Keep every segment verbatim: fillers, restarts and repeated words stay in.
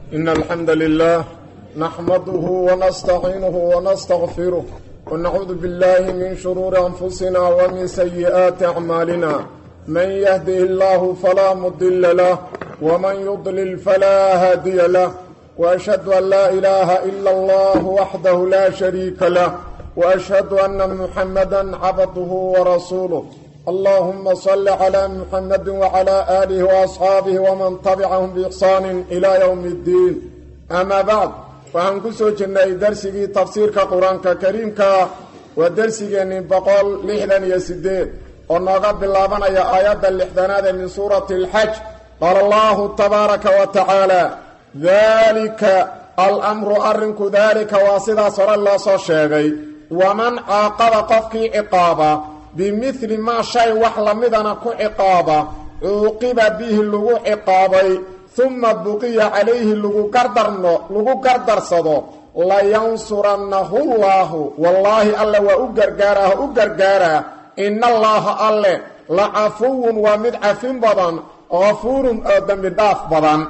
إن الحمد لله نحمده ونستعينه ونستغفره ونعوذ بالله من شرور أنفسنا ومن سيئات أعمالنا من يهده الله فلا مضل له ومن يضلل فلا هادي له وأشهد أن لا إله إلا الله وحده لا شريك له وأشهد أن محمدا عبده ورسوله اللهم صل على محمد وعلى آله وأصحابه ومن تبعهم بإحسان إلى يوم الدين أما بعد فهنكسو جنة درسي تفسير كقرآن كريم ودرسي بقول لحدن يسدين ونغب الله بنا يا آيات اللحدنات من سورة الحج قال الله تبارك وتعالى ذلك الأمر أرنك ذلك واصدا صلى الله صلى ومن عاقب قفك عقابا بمثل ما شيء وحلمدنا كعقابا عوقب به اللغو عقابي ثم بقي عليه اللغو قردرنا لغو قردر صدو لا ينصرنه الله والله الله وأقرقاره أقرقاره إن الله الله لعفو ومدعف بضان غفور أدم بداف بضان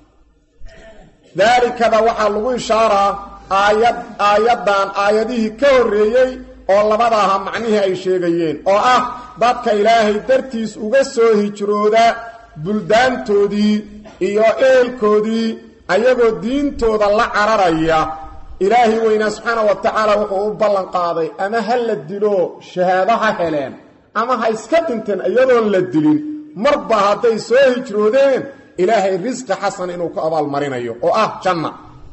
ذلك ذا وحا لغو إشارة آيات آياتان آياته كوريي oo labadaha macnaheedu ay sheegayeen oo ah dadka Ilaahay dartiis uga soo hijrooda buldaantoodii iyo eelkoodii ayagoo diintooda la cararaya Ilaahay weyna subhanahu wa ta'ala wuxuu u ballan qaaday ama hal la dilo shahaadaha heleen ama ha iska dhinteen iyadoo la dilin marba haday soo hijroodeen Ilaahay risqi xasan inuu ku abaal marinayo oo ah janna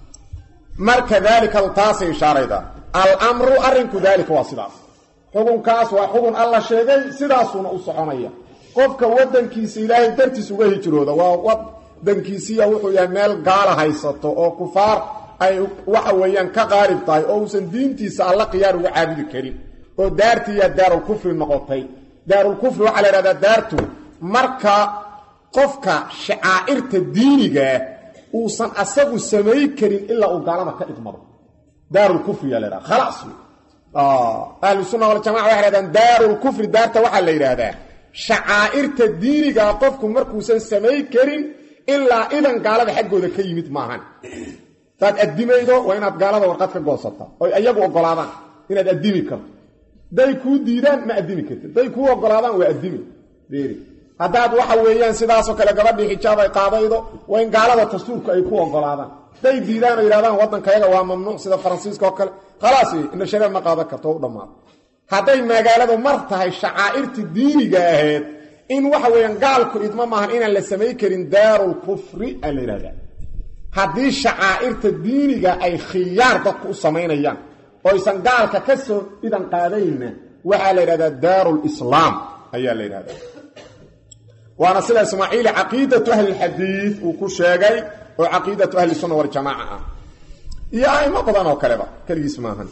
marka dalika taasi ishaarayda الأمر أرنك ذلك واصلاف حكم كاس وحكم الله شيغي سداسونا u soconaya qofka wadankiisa Ilaahay dartiis uga hijrooda waa wadankiisa wuxuu yahay meel gaala haysato oo kufaar ay waxa weeyaan ka qaarib tahay oo uusan diintiisa alla qiyaar uga caabudi karin oo daartiya daarul kufri noqotay daarul kufri waxa la yiraahdaa daartu marka qofka shaairta diiniga uusan asagu sameey karin illa uu gaalada ka idmado دار الكفر يا لرا خلاص اه اهل السنه والجماعه waxay دار الكفر دارته waxa la yiraahdaa shaairta diiniga qofku markuu san sameey karin illa idan gaalada xaqooda ka yimid maahan taad adimaydo waa inaad gaalada warqad ka goosato oo ayagu ogolaadaan inaad adimi karto day ku diidaan ma adimi karto day ku ogolaadaan waa adimi deeri hadaad waxa weeyaan sidaas oo kale gabadhii xijaab ay qaadaydo waa in gaalada dastuurku ay ku ogolaadaan day diidaan oo yiraahdaan wadankayaga waa mamnuuc sida Faransiiska oo kale khalaas in shariic ma qaadan karto u dhamaan haday magaaladu mar tahay shaairti diiniga ahayd in waxa weeyaan gaalku idma maahan in la sameey karin daarul kufri al irada hadii shaairta diiniga ay khiyaar dadku u sameeyaan oo isan gaalka ka soo idan qaadayna waxa la yiraahdaa daarul islaam ayaa la yiraahdaa waana sida Ismaaciil aqeedatu ahli hadith uu ku sheegay وعقيدة أهل السنة والجماعة يا ما بدنا كلامه كل اسمهن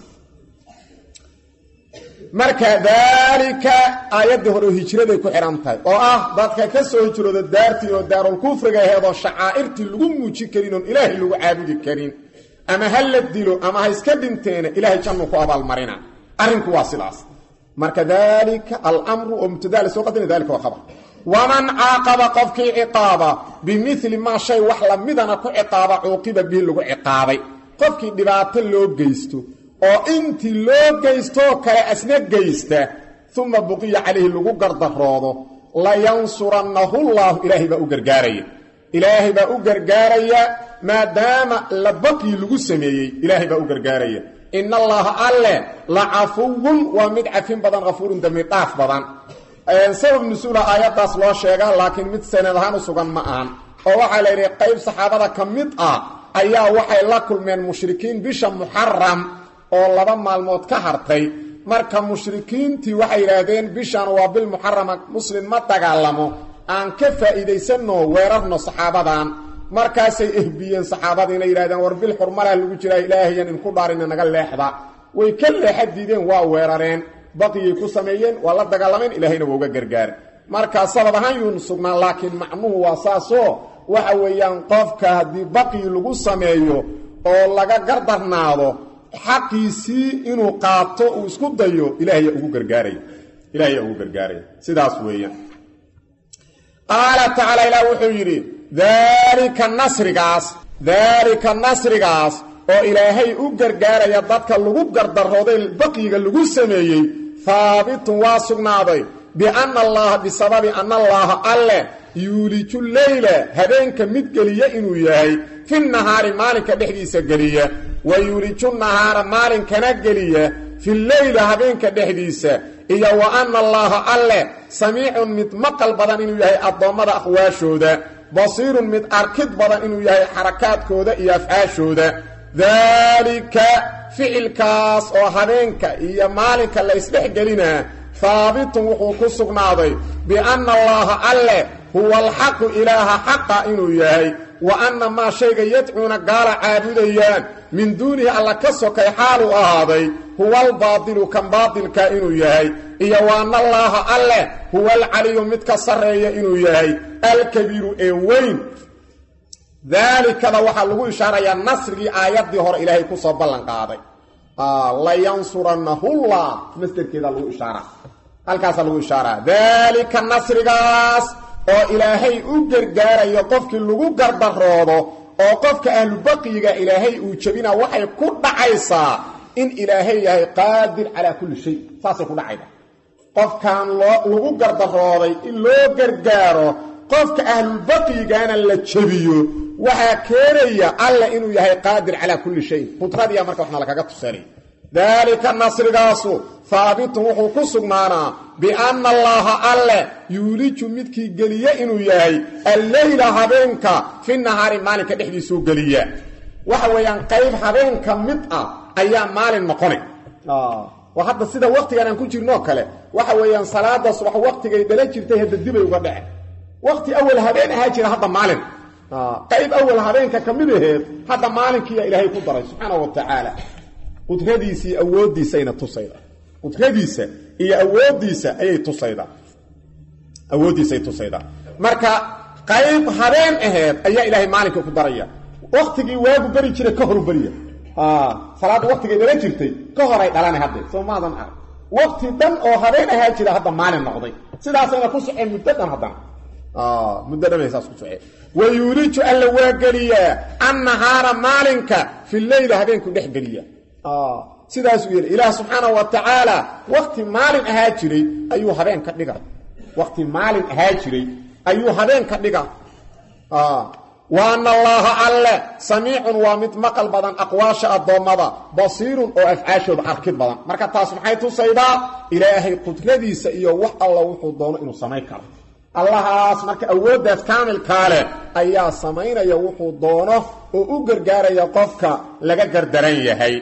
مركا ذلك آيات هرو هجرة كو حرامتاي oo ah dadka ka soo hijrooda daartii oo daarul kufriga heedo shaairti lagu muuji karin oo ilaahay lagu caabudi karin ama hal dilo ama ha iska dhinteena ilaahay janno ku abaal marina arinku waa sidaas marka dhalika al-amru umtidal soo qadin dhalika waa khabar ومن عاقب قفك عقابا بمثل ما شيء وحلا مدنا كو عقابا عوقب به لو عقابي قفك دبات لو غيستو او انت لو غيستو كلا اسنا غيستا ثم بقي عليه لو غردرودو لا ينصرنه الله الهي با غرغاريا الهي با غرغاريا ما دام لبقي لو سميي الهي با غرغاريا ان الله الله لعفو ومدعف بدن غفور دميطاف بدن سبب نزول آياتاس loo sheega laakiin mid sanadahan sugan ma aan oo waxa la yiri qayb saxaabada kamid ah ayaa waxay la kulmeen mushrikiin bisha muharram oo laba maalmood ka hartay marka mushrikiintii waxay yiraahdeen bishan waa bil muharram muslim ma dagaalamo aan ka faa'iideysano weerarno saxaabadan markaasay ihbiyeen saxaabada inay yiraahdeen war bil xurmala lagu jira ilaahiyan in ku dhaarin naga leexda way ka leexadideen waa weerareen baqiyay ku sameeyeen waa la dagaalameen ilaahayna waa uga gargaar marka sabab ahaan yuu sugnaa laakiin macnuhu waa saaso waxa weeyaan qofka hadii baqi lagu sameeyo oo laga gardarnaado xaqiisi inuu qaato uu isku dayo ilaahay ugu gargaaray ilaahay ugu gargaaray sidaas weeyaan qala ta'ala ila wuxuu yiri daalika nasrigaas daalika nasrigaas oo ilaahay u gargaaraya dadka lagu gardarooday baqiga lagu sameeyey haabitun waa sugnaaday bianna allaha bisababi anna allaha alle yuuliju leyla habeenka mid geliya inuu yahay fi nahaari maalinka dhexdiisa geliya wa yuuliju nahaara maalinkana geliya fi leyla habeenka dhexdiisa iyo wa anna allaha alle samiicun mid maqal badan inuu yahay addoommada aqwaashooda basiirun mid arkid badan inuu yahay xarakaadkooda iyo afcaashooda daalika ficilkaas oo habeenka iyo maalinka la isdhexgelinaa haabitun wuxuu ku sugnaaday bianna allaha alle huwa alxaqu ilaaha xaqa inuu yahay wa anna maa shayga yadcuuna gaala caabudayaan min duunihi alla ka sokay xaaluu ahaaday huwa albaadilu kan baadilka inuu yahay iyo wa anna allaaha alle huwa alcaliyu midka sarreeya inuu yahay alkabiiru ee weyn daalikada waxaa lagu ishaarayaa nasrigii aayaddii hore ilaahay ku soo ballan qaaday layansurannahullah masderkeeda lagu ishaara halkaasaa lagu ishaaraa daalika nasrigaas oo ilaahay u gargaarayo qofkii lagu gardaroodo oo qofka ahlubaqiyiga ilaahay uu jebina waxay ku dhacaysaa in ilaahay yahay qaadir calaa kulli shay saasay ku dhacayda qofkan lagu gardarooday in loo gargaaro qofka ahlulbaqiyigana la jebiyo waxaa keenaya alle inuu yahay qaadir calaa kulli shay qudradiya marka waxna lakaga tusaalay daalika nasrigaasu haabitun wuxuu ku sugnaanaa bianna allaha alle yuuliju midkii geliye inuu yahay alleyla habeenka fi nahaari maalinka dhexdiisuu geliya waxa weeyaan qayb habeenka mid ah ayaa maalin noqonay waa hadda sida waqtigan aan ku jirnoo kale waxa weeyaan salaada subax waqtigay dhala jirtay hadda dibay uga dhaceen waqti awal habeen ahaa jira hadda maalin qayb awal habeenka ka mid aheed hadda maalinkiiya ilaahay ku daray subxaana wa tacaala qudradiisa iyo awooddiisa ayna tusayda qudradiisa iyo awooddiisa ayay tusayda awooddiisa ay tusayda marka qayb habeen aheed ayaa ilaahay maalinka ku daraya waqtigii waagu bari jiray ka horu bariya salaada waqtigay dhala jirtay ka horay dhalanay hadde soo maadan arag waqti dhan oo habeen ahaa jira hadda maalin noqday sidaasayna ku soceen muddo dhan haddana muddo dhan saas ku soceen wa yuuliju alla waa geliyaa annahaara maalinka fi leyla habeenku dhex geliya sidaas uu yiri ilaah subhanahu wa ta'ala waqti maalin ahaa jiray ayuu habeen ka dhigaa waqti maalin ahaa jiray ayuu habeen ka dhigaa wa anna allaha alla samiicun wa mid maqal badan aqwaasha adoomada basiirun oo afcaashooda arkid badan marka taas maxay tusaydaa ilaahay qudradiisa iyo wax alla wuxuu doono inuu sameey karo allahaas marka awooddaas kaamilka leh ayaa sameynaya wuxuu doono oo u gargaaraya qofka laga gardaran yahay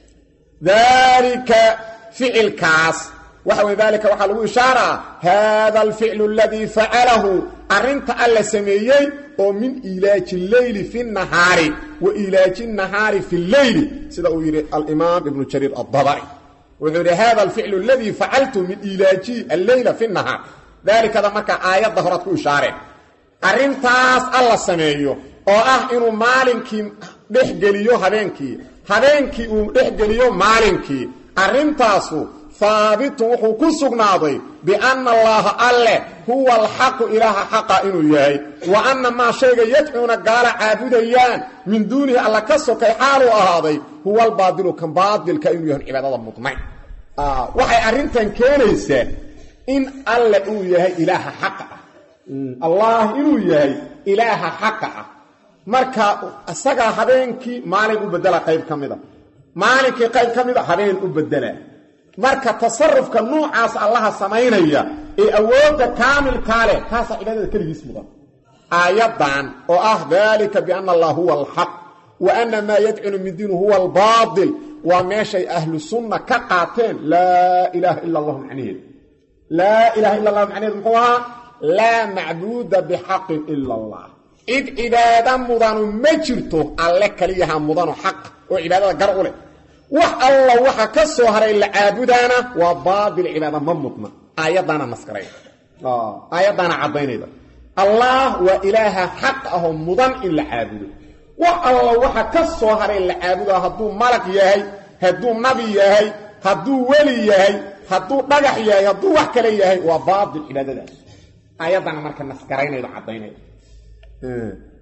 ذلك فعل كاس وحوى ذلك وحلو إشارة هذا الفعل الذي فعله أرنت ألا سميي ومن إلاج الليل في النهار وإلاج النهار في الليل سيدة الإمام ابن جرير الضبري وذلك هذا الفعل الذي فعلته من إلاج الليل في النهار ذلك هذا مكا آيات ظهرت إشارة أرنتاس ألا سميي وآه إنه مالنكي بحجليو هبينكي habeenkii uu dhex geliyo maalinkii arintaasu thaabit wuxuu ku sugnaaday bi anna allaha alle huwa alhaq ilaha haqa inuu yahay wa anna ma shayga yad'una gaala caabudayaan min duunihi alla ka sokay xaalu ahaaday huwa albaadilu kan baadilka inuu yahay cibaadada mudnay ah waxay arintan keenaysaa in alle uu yahay ilaha haqa allah inuu yahay ilaha haqa marka asaga habeenkii maalin u bedela qayb kamida maalinkii qayb kamida habeen u bedela marka tasarrufka noocaas Allah sameeynaya ee awoodda kaamilka leh taas cibaadada kaligiis mudan ayadan oo ah dalika bi anna Allah huwa al-haq wa anna ma yad'u min dinihi huwa al-baadil wa ma shay ahlu sunna ka qaateen la ilaha illa Allah macnihi la ilaha illa Allah macnihi huwa la ma'budu bihaqqin illa Allah إذ عبادة مضان مجرته الله كليها مضان حق وعبادة قرأوا له وح الله وحا كسوهر إلا عابدانا وبعض العبادة ممتنا آياتنا مسكرين آه. آياتنا عبين إذا الله وإله حقهم مضان إلا عابده وح الله وحا كسوهر إلا عابده هدو ملك ياهي هدو نبي ياهي هدو ولي ياهي هدو نجح ياهي هدو وحكلي ياهي وبعض العبادة آياتنا مركا مسكرين إذا عبين إذا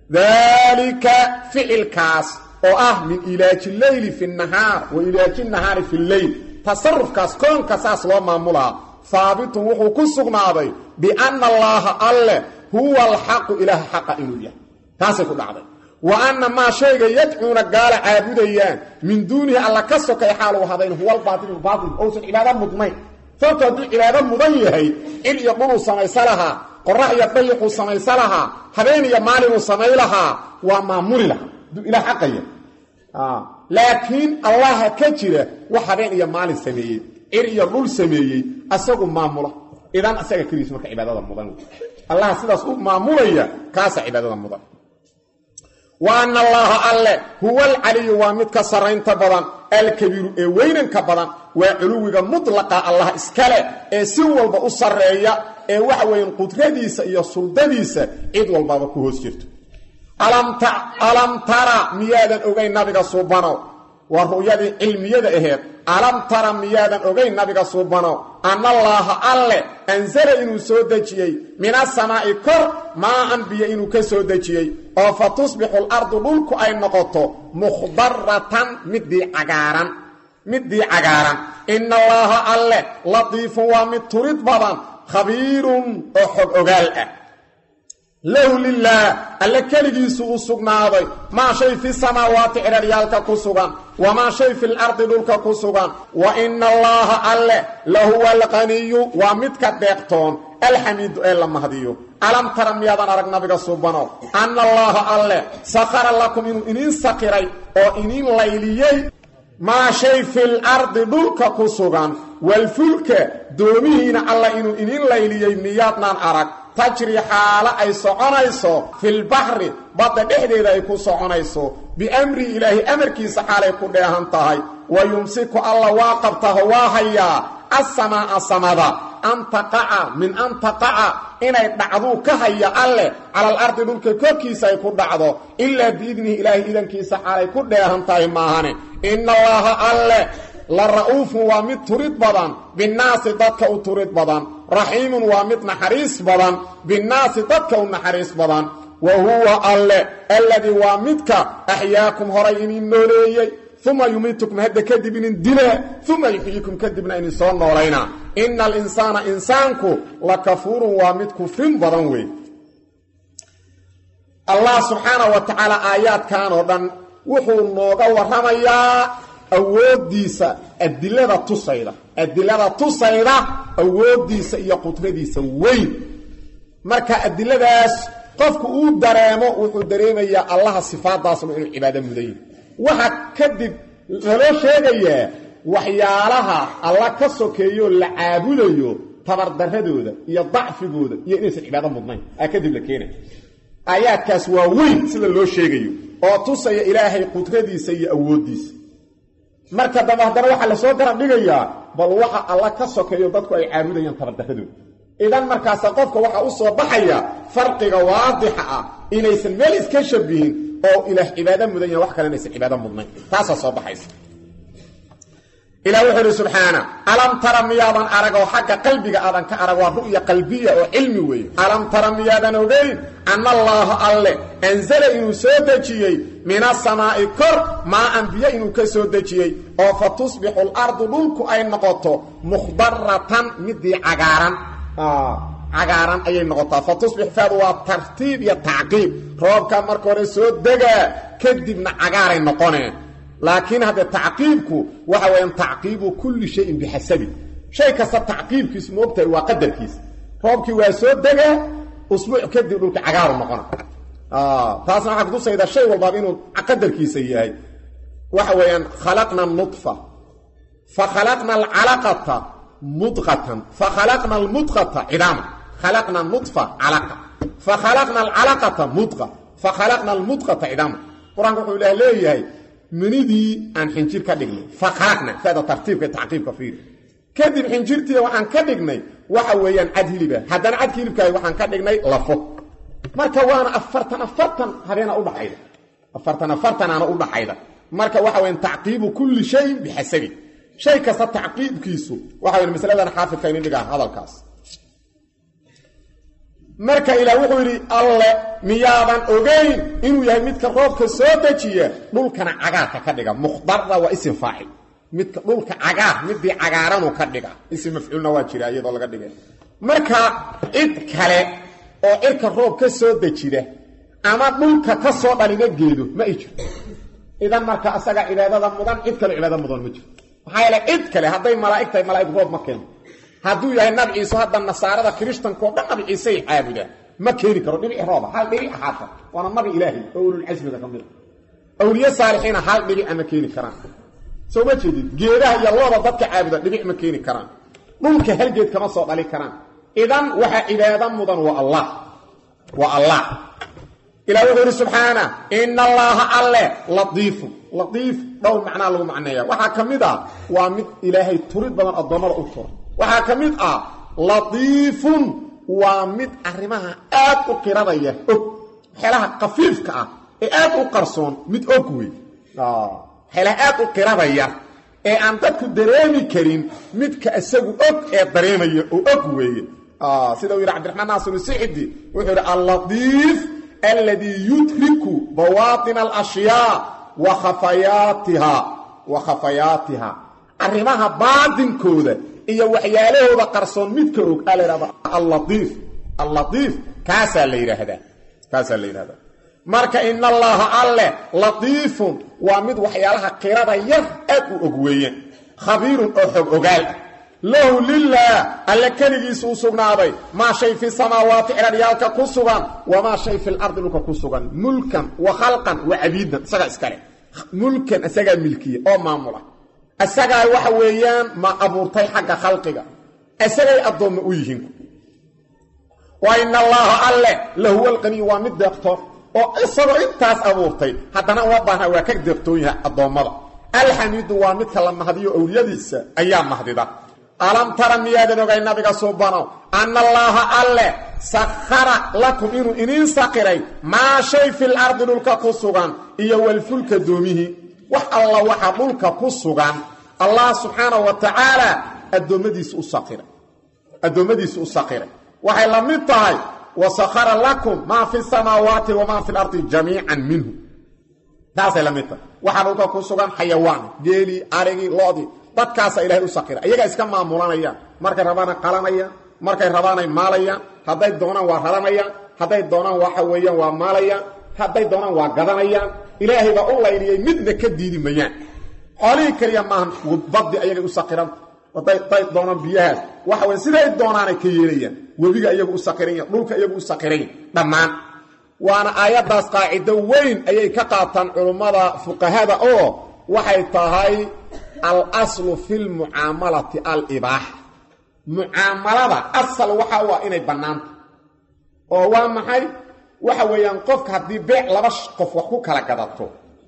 ذلك فعل كاس او اه من إلاج الليل في النهار وإلاج النهار في الليل تصرف كاس كون كاساس لو مامولا ثابت وحو كسغناداي بان الله الله هو الحق اله حق انويا تاسو كدعداي وان ما شيء يدعون قال عابديان من دونه الله كسكاي حالو هذين هو الباطل الباطل او سن عباده مضمين فقط عباده مضيهي ان يقولوا سميسلها قرأ يطيق سميسلها هبين يا مالين سميلها وما مرلها الى حقيه اه لكن الله كجره وحبين يا مالين سميه إريا رول سميي أساقو مامولا إذن أساقا كريس مركا عبادة المضان الله سيداس مامولا كاسا عبادة المضان وأن الله الله هو العلي ومدك سرين تبضان الكبير وين كبضان وعلوك مطلقا الله اسكاله سوى البأسرية وحوين قدرديس إيا سلطديس إذ والبابا كهوس جرت ألم ترى ميادا أغين نبغا صوبانو ورؤية علمية إهيد ألم ترى ميادا أغين نبغا صوبانو أن الله الله أنزل إنو سودجي من السماء كر ما أنبيا إنو كسودجي أو فتصبح الأرض للك أي نقطة مخضرة مدي عقارا مدي عقارا إن الله الله لطيف ومترد بضان خبير أحب أغال له لله ألا كالجيس أسقناضي ما شيء في السماوات إراريالك كسوغان وما شيء في الأرض دولك كسوغان وإن الله ألا لهو الغني ومتك الدقتون الحميد إلا مهديو ألم ترم يادان أرق نبغا صوبانو أن الله ألا سخر لكم إنين سقري أو إنين ليليي ما شيء في الأرض دولك كسوغان والفلك دوميهين الله إنو إنين ليليي ميادنا أرق تجري حالة أي سعنيسو في البحر بطا دحديد أي كو سعنيسو بأمر إلهي أمر كيس حالة يكون ديهانتهي ويمسك الله واقبته واهيا السماء السماء أن تقع من أن تقع إن يدعضو كهيا الله على الأرض دولك كوكيس يكون دعضو إلا بإذنه إلهي إذن كيس حالة يكون ديهانتهي ماهاني إن الله الله للرؤوف ومد تريد بدن بالناس ضدك تريد بدن رحيم ومد نحريس بدن بالناس ضدك نحريس بدن وهو الله الذي ومدك أحياكم هرين نولي ثم يميتكم هذا كذبين الدلاء ثم يحييكم كذبنا إن إنسان نولينا إن الإنسان إنسانك لكفور ومد كفر بدنوي الله سبحانه وتعالى آيات كانوا دن وحو النوغا ورميا awoodiisa adilada tusayda adilada tusayda awoodiisa iyo qudradiisa weyn marka adiladaas qofku uu dareemo wuxuu dareemayaa Allah sifaadaas inuu cibaado mudayn waxa kadib loo sheegayaa waxyaalaha Allah ka sokeeyo la caabudayo tabardaradooda iyo dacfigooda iyo inaysan cibaado mudnayn kadib la keenay aayaadkaas waa weyn sida loo sheegayo oo tusaya Ilaahay qudradiisa iyo awoodiisa marka dabahdan waxa la soo garab dhigayaa bal waxa Allah ka sokeeyo dadku ay caabudayaan tabardaradooda idan markaas qofka waxa uu soo baxaya farqiga waadixa ah inaysan meel iska shabihin oo ilaah cibaado mudan yahay wax kale inaysan cibaado mudnayn taas soo baxaysa إلى وحده سبحانه ألم ترى ميادا أرقوا حق قلبك أذن كأرقوا رؤية قلبية وعلمية ألم ترى ميادا نوغين أن الله الله أنزل إنو سودجي من السماء كر ما أنبياء إنو كسودجي أو فتصبح الأرض للك أي نقطة مخضرة مدي عقارا آه عقارا أي نقطة فتصبح فادوا ترتيب يتعقيب روابك مركوري سودجي كدبنا عقارا نقوني لكن هذا تعقيبك وهو ان تعقيب كل شيء بحسبه شيء كسر تعقيبك اسمه وقت وقدر كيس روبك واسو دغه اسبوع كدب دولك عقار نقنا اه تاسنا حق دوسه اذا شيء والباب انه قدر كيس يحيى وهو ان خلقنا النطفه فخلقنا العلقه مضغه فخلقنا المضغه عظاما خلقنا النطفه علقه فخلقنا العلقه مضغه فخلقنا المضغه عظاما قران يقول له ليه منيدي ان حنجير كدغني فخلقنا هذا ترتيب التعقيب كفير كدب حنجيرتي وحان كدغني waxa weeyaan cad hilib hadan cad hilibkay waxaan ka dhignay lafo marka waana afartan afartan habeena u dhaxayda afartan afartan ana u dhaxayda marka waxa weeyaan tacqiib kulli shay bihasabi shay kasta tacqiibkiisu waxa weeyaan mas'aladan xaafidka in dhigaa hadalkaas marka ilaa wuxuu yiri alle miyaadan ogeyn inuu yahay midka roobka soo dajiya dhulkana cagaarka ka dhiga muqdarra wa ism faa'il midka dhulka cagaar midii cagaaran uu ka dhiga ism mafcuulna waa jira iyadoo laga dhigay marka cid kale oo irka roob ka soo dajida ama dhulka ka soo dhalina geedo ma jiro idan marka asaga cibaadada mudan cid kale cibaadada mudan ma jiro waxa ila cid kale haday malaa'ikta malaa'ik roob ma keen haduu yahay nabi ciise hadda nasaarada kristanka oo dhan nabi ciise ay caabuda ma keeni karo dhibic roob hal dhibic xaata wana nabi ilaahi oo ulul azmi ka mid awliya saalihiin hal dhibic ama keeni karaan soo ma jeedin geedaha iyo looda dadka caabuda dhibic ma keeni karaan dhulka hal geed kama soo dhali karaan idan waxa cibaadada mudan waa allah waa allah إلى وحده سبحانه إن الله الله لطيف لطيف دور معناه له معناه وحكمده ومد إلهي تريد بدن الضمر أكثر وحكمده لطيف ومد أرمها آت وقرضية حلها قفيف كأ آت وقرصون مد أقوي آه حلها آت وقرضية أن تكون دريمي كريم مد كأسق أق دريمي وأقوي آه سيدنا عبد الرحمن ناصر السعدي وحده اللطيف الذي يدرك بواطن الأشياء وخفياتها وخفياتها أرمها باطن كودة إيا وحياله وقرصون متكروك قال ربا اللطيف اللطيف كاسا الليلة هذا كاسا الليلة هذا مركا إن الله الله لطيف ومد وحيالها قرابة يفأك أقويا خبير أحب أقال له لله ألا كان يسوع سبحانه ما شيء في السماوات إلى ريالك كسوغا وما شيء في الأرض لك كسوغا ملكا وخلقا وعبيدا سجا إسكالي ملكا أسجا ملكية أو معمولة أسجا وحويان ما أبورتي حق خلقك أسجا أضم أويهن وإن الله ألا له القني ومد دكتور وإصر إنتاس أبورتي حتى نوضعها وكك دكتورها أضم الحميد ومد كلام هديه أولياديس أيام مهدده ألم ترى ميادة نغاية النبي سبحانه أن الله ألا سخر لكم إنو إنين سقري ما شيء في الأرض للك قصغان إيا والفلك دومه وح الله وحا ملك قصغان الله سبحانه وتعالى الدومديس أسقر الدومديس أسقر وحي لمتهي وسخر لكم ما في السماوات وما في الأرض جميعا منه تاسي لمتهي وحا ملك قصغان حيوان جيلي أرغي لودي dadkaas ilaahay u saqira ayaga iska maamulanaya markay rabaan qalanaya markay rabaan maalaya haday doonaan waa raranaya haday doonaan waxa weeyaan waa maalaya haday doonaan waa gadanaya ilaahay ba u layriyay midna ka diidi mayaan xoolii kaliya ma baddi ayaga u saqiran haday tay doonaan biyaha waxa weyn siday doonaan ka yeelayaan wabiga ayaga u saqiran dhulka ayaga u saqiran dhamaan waana aayadaas qaacido weyn ayay ka qaataan culimada fuqahada oo waxay tahay الأصل في المعاملة الإباحة معاملة أصل وحاوة إني بنانت وهو محي وحاوة ينقفك هدي بيع لبش قف وحوك لكذاته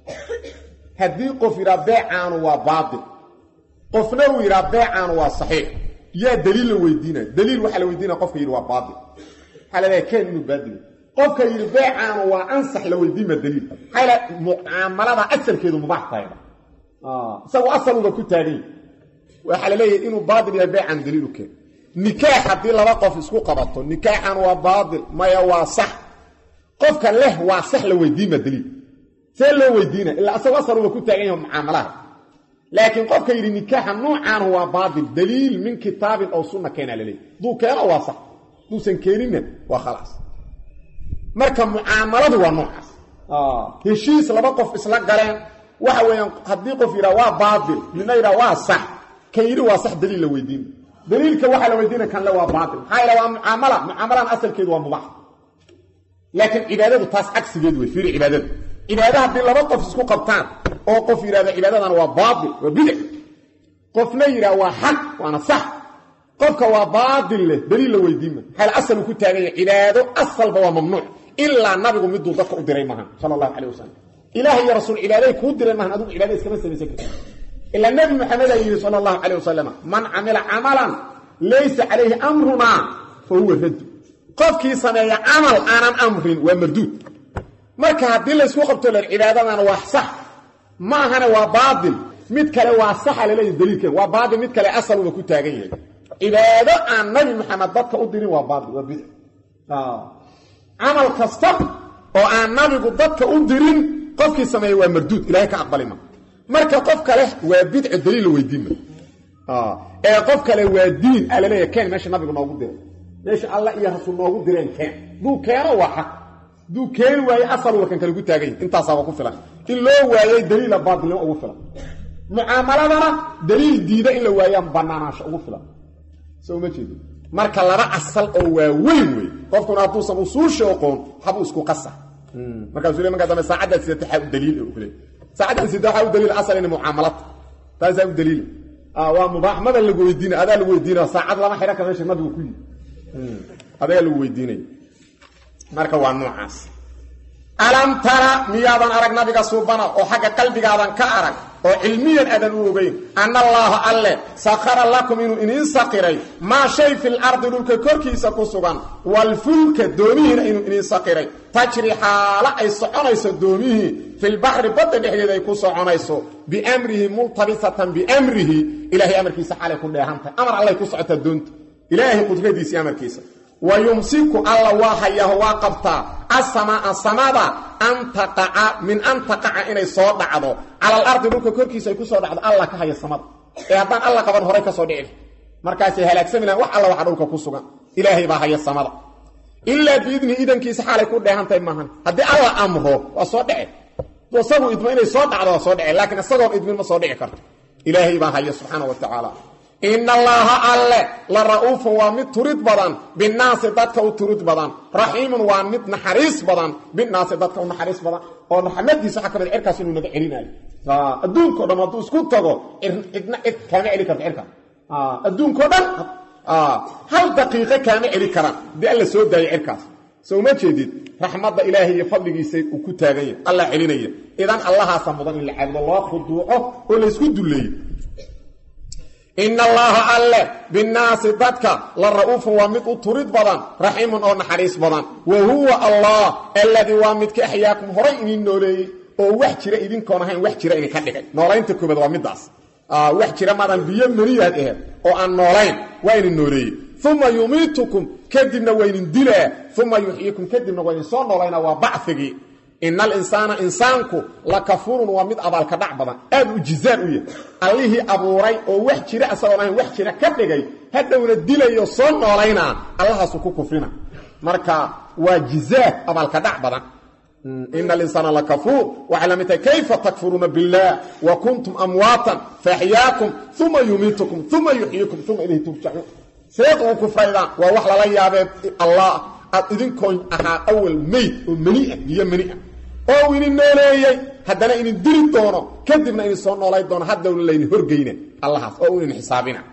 هدي قف يرى بيع عنه وباطل قفنه يرى بيع عنه وصحيح يا دليل ويدينا دليل وحل ويدينا قفك يرى باطل حالا لا كان إنه بدل قفك يرى بيع عنه وأنصح لو يدينا الدليل حالا معاملة أكثر كده مباح طيبا اه سو اصلوا كتاني waxa leeyahay inuu baadil yahay baa aan daliil u keen nikaax hadii laba qof isku qabato nikaaxan waa baadil ma ya waa sax qofka leh waa sax la weydiima daliil see loo weydiina illa asagu asaluu ku taagan yahay muamalaha laakiin qofka yiri nikaaxan noocan waa baadil daliil min kitaab aw sunna keena leeyahay duu keena waa sax duu san keenina waa khalaas marka muamaladu waa noocaas ah heshiis laba qof isla galeen waxa weeyaan hadii qof yira waa baadil mina yira waa sax kayri waa sax daliil la weydiin daliilka waxa la weydiina kan la waa baadil hayra waa muamala muamalan asalkeedu waa mubah laakiin ibaadadu taas aksigeedu way fiiri ibaadadu ibaadaha hadii laba qof isku qabtaan oo qof yiraahdo ibaadadan waa baadil waa bidc qofna yira waa xaq waana sax qofka waa baadil leh daliil la weydiin hal asal ku taagay ibaado asalba waa mamnuuc illa nabigu miduu dadka u diray maahan sallallahu alayhi wasallam إلهي يا رسول إلهي كودر المهن أدوك إلهي إسكما سمسك إلا النبي محمد صلى الله عليه وسلم من عمل عملا ليس عليه أمرنا فهو رد قف كي صنع عمل أنا أمر ومردود مركا هدين لسكو قبتو للعبادة أنا وحصح ما هنا وباطل متك لو وحصح لليه الدليل كي وباطل متك لأصل وكو تاقيه عبادة عن نبي محمد ضدك أدري وباطل وبدع اه عمل كسب oo aan nabigu dadka u dirin qofkii sameeyay waa marduud ilaahay ka aqbalima marka qof kale waa bidc daliil weydiin ah ee qof kale waa diin alaleeya keen meesha nabigu noogu diray meesha Allah iyo rasuul noogu direen keen duu keeno waa xaq duu keen waay asal warkan kale ku taagay intaas waa ku filan in loo waayay daliil baadil ugu filan muamaladana daliil diida in la waayaan banaanaasho ugu filan soo ma jeedo marka laba asal oo waa weyn weey qofkuna hadduu san usuusha aqoon habu isku qasa marka suulee marka dambe saacada sida taxaw daliil oo kale saacada sida taxaw daliil asal in muamalat taasa u daliil ah waa mubaax mada lagu weydiina adaa lagu weydiina saacad lama xira ka meesha nabigu ku yiri adaa lagu weydiinay marka waa noocaas alam tara miyadan arag nabiga suubana oo xaga qalbigaadan ka arag oo cilmiyan adan u ogeyn anna allah alle sakhara lakum inu inin saqiray ma shay fil ardi dhulka korkiisa ku sugan wal fulka doomihina inu inin saqiray tajri hala ay soconayso doomihi fil bahri badda dhexdeeda ay ku soconayso bi amrihi multabisatan bi amrihi ilahi amarkiisa xalay ku dheehanta amar allah ku socota doonta ilahi qudradiisa amarkiisa ويمسك الله وحيه وقبتا السماء السماء أن تقع من أن تقع إني صور دعضو على الأرض بلوك كوركي سيكون صور دعضو الله كهي السماء إيهدان الله قبل هريك صور دعضو مركاسي هلاك سمنا وح الله وحدوك كوسوغا إلهي باهي السماء إلا بإذن إذن كيس حالي كود دهان تيمهان هدي الله أمره وصور دعضو وصبوا إدميني صور دعضو وصور دعضو لكن الصغر إدمين ما صور دعضو كرت إلهي باهي سبحانه وتعالى إن الله الله لرؤوف ومد تريد بدن بالناس ذاتك وتريد بدن رحيم ومد نحريص بدن بالناس ذاتك ونحريص بدن ونحمد دي صحة كبير إركا سنو نبع علينا الدون كودن ما دوس كود تغو إدنا إد كامع عليك في إركا الدون كودن هل دقيقة كامع عليك دي ألا سود داي إركا سو ما تشديد رحمة إلهي فضلك سيد وكتاغي الله علينا إذن الله سمضان اللي عبد الله خدوعه ولا يسكد اللي إن الله الله بالناس ذاتك للرؤوف ومد تريد بدن رحيم أو نحريص بدن وهو الله الذي ومدك أحياكم هرين النوري أو وحجر إذن كون هين وحجر إذن كدك نولين تكوبد ومد داس آه وحجر مدن بيام مريات إيه أو أن نولين وين النوري ثم يميتكم كدبنا وين دلا ثم يحييكم كدبنا وين صار نولين وبعثك إن الإنسان إنسانكو لكفور ومد أبالك دعبدا أدو جزاؤي عليه أبو ري أو وحشي رأسه ونهي وحشي ركبني هذا ونديله يصنع علينا الله سكو كفرنا مركا وجزاء أبالك دعبدا إن الإنسان لكفور وعلمت كيف تكفرون بالله وكنتم أمواتا فأحياكم ثم يميتكم ثم يحييكم ثم إليه ترجعون سيطعوا كفرنا ووحل لي يا الله إذن كون أها أول ميت ومنيئة هي منيئة أو إن النولي هدنا إن الدين دونه كذبنا إن الصنع الله دونه هدنا إن هرقينا الله أو إن حسابنا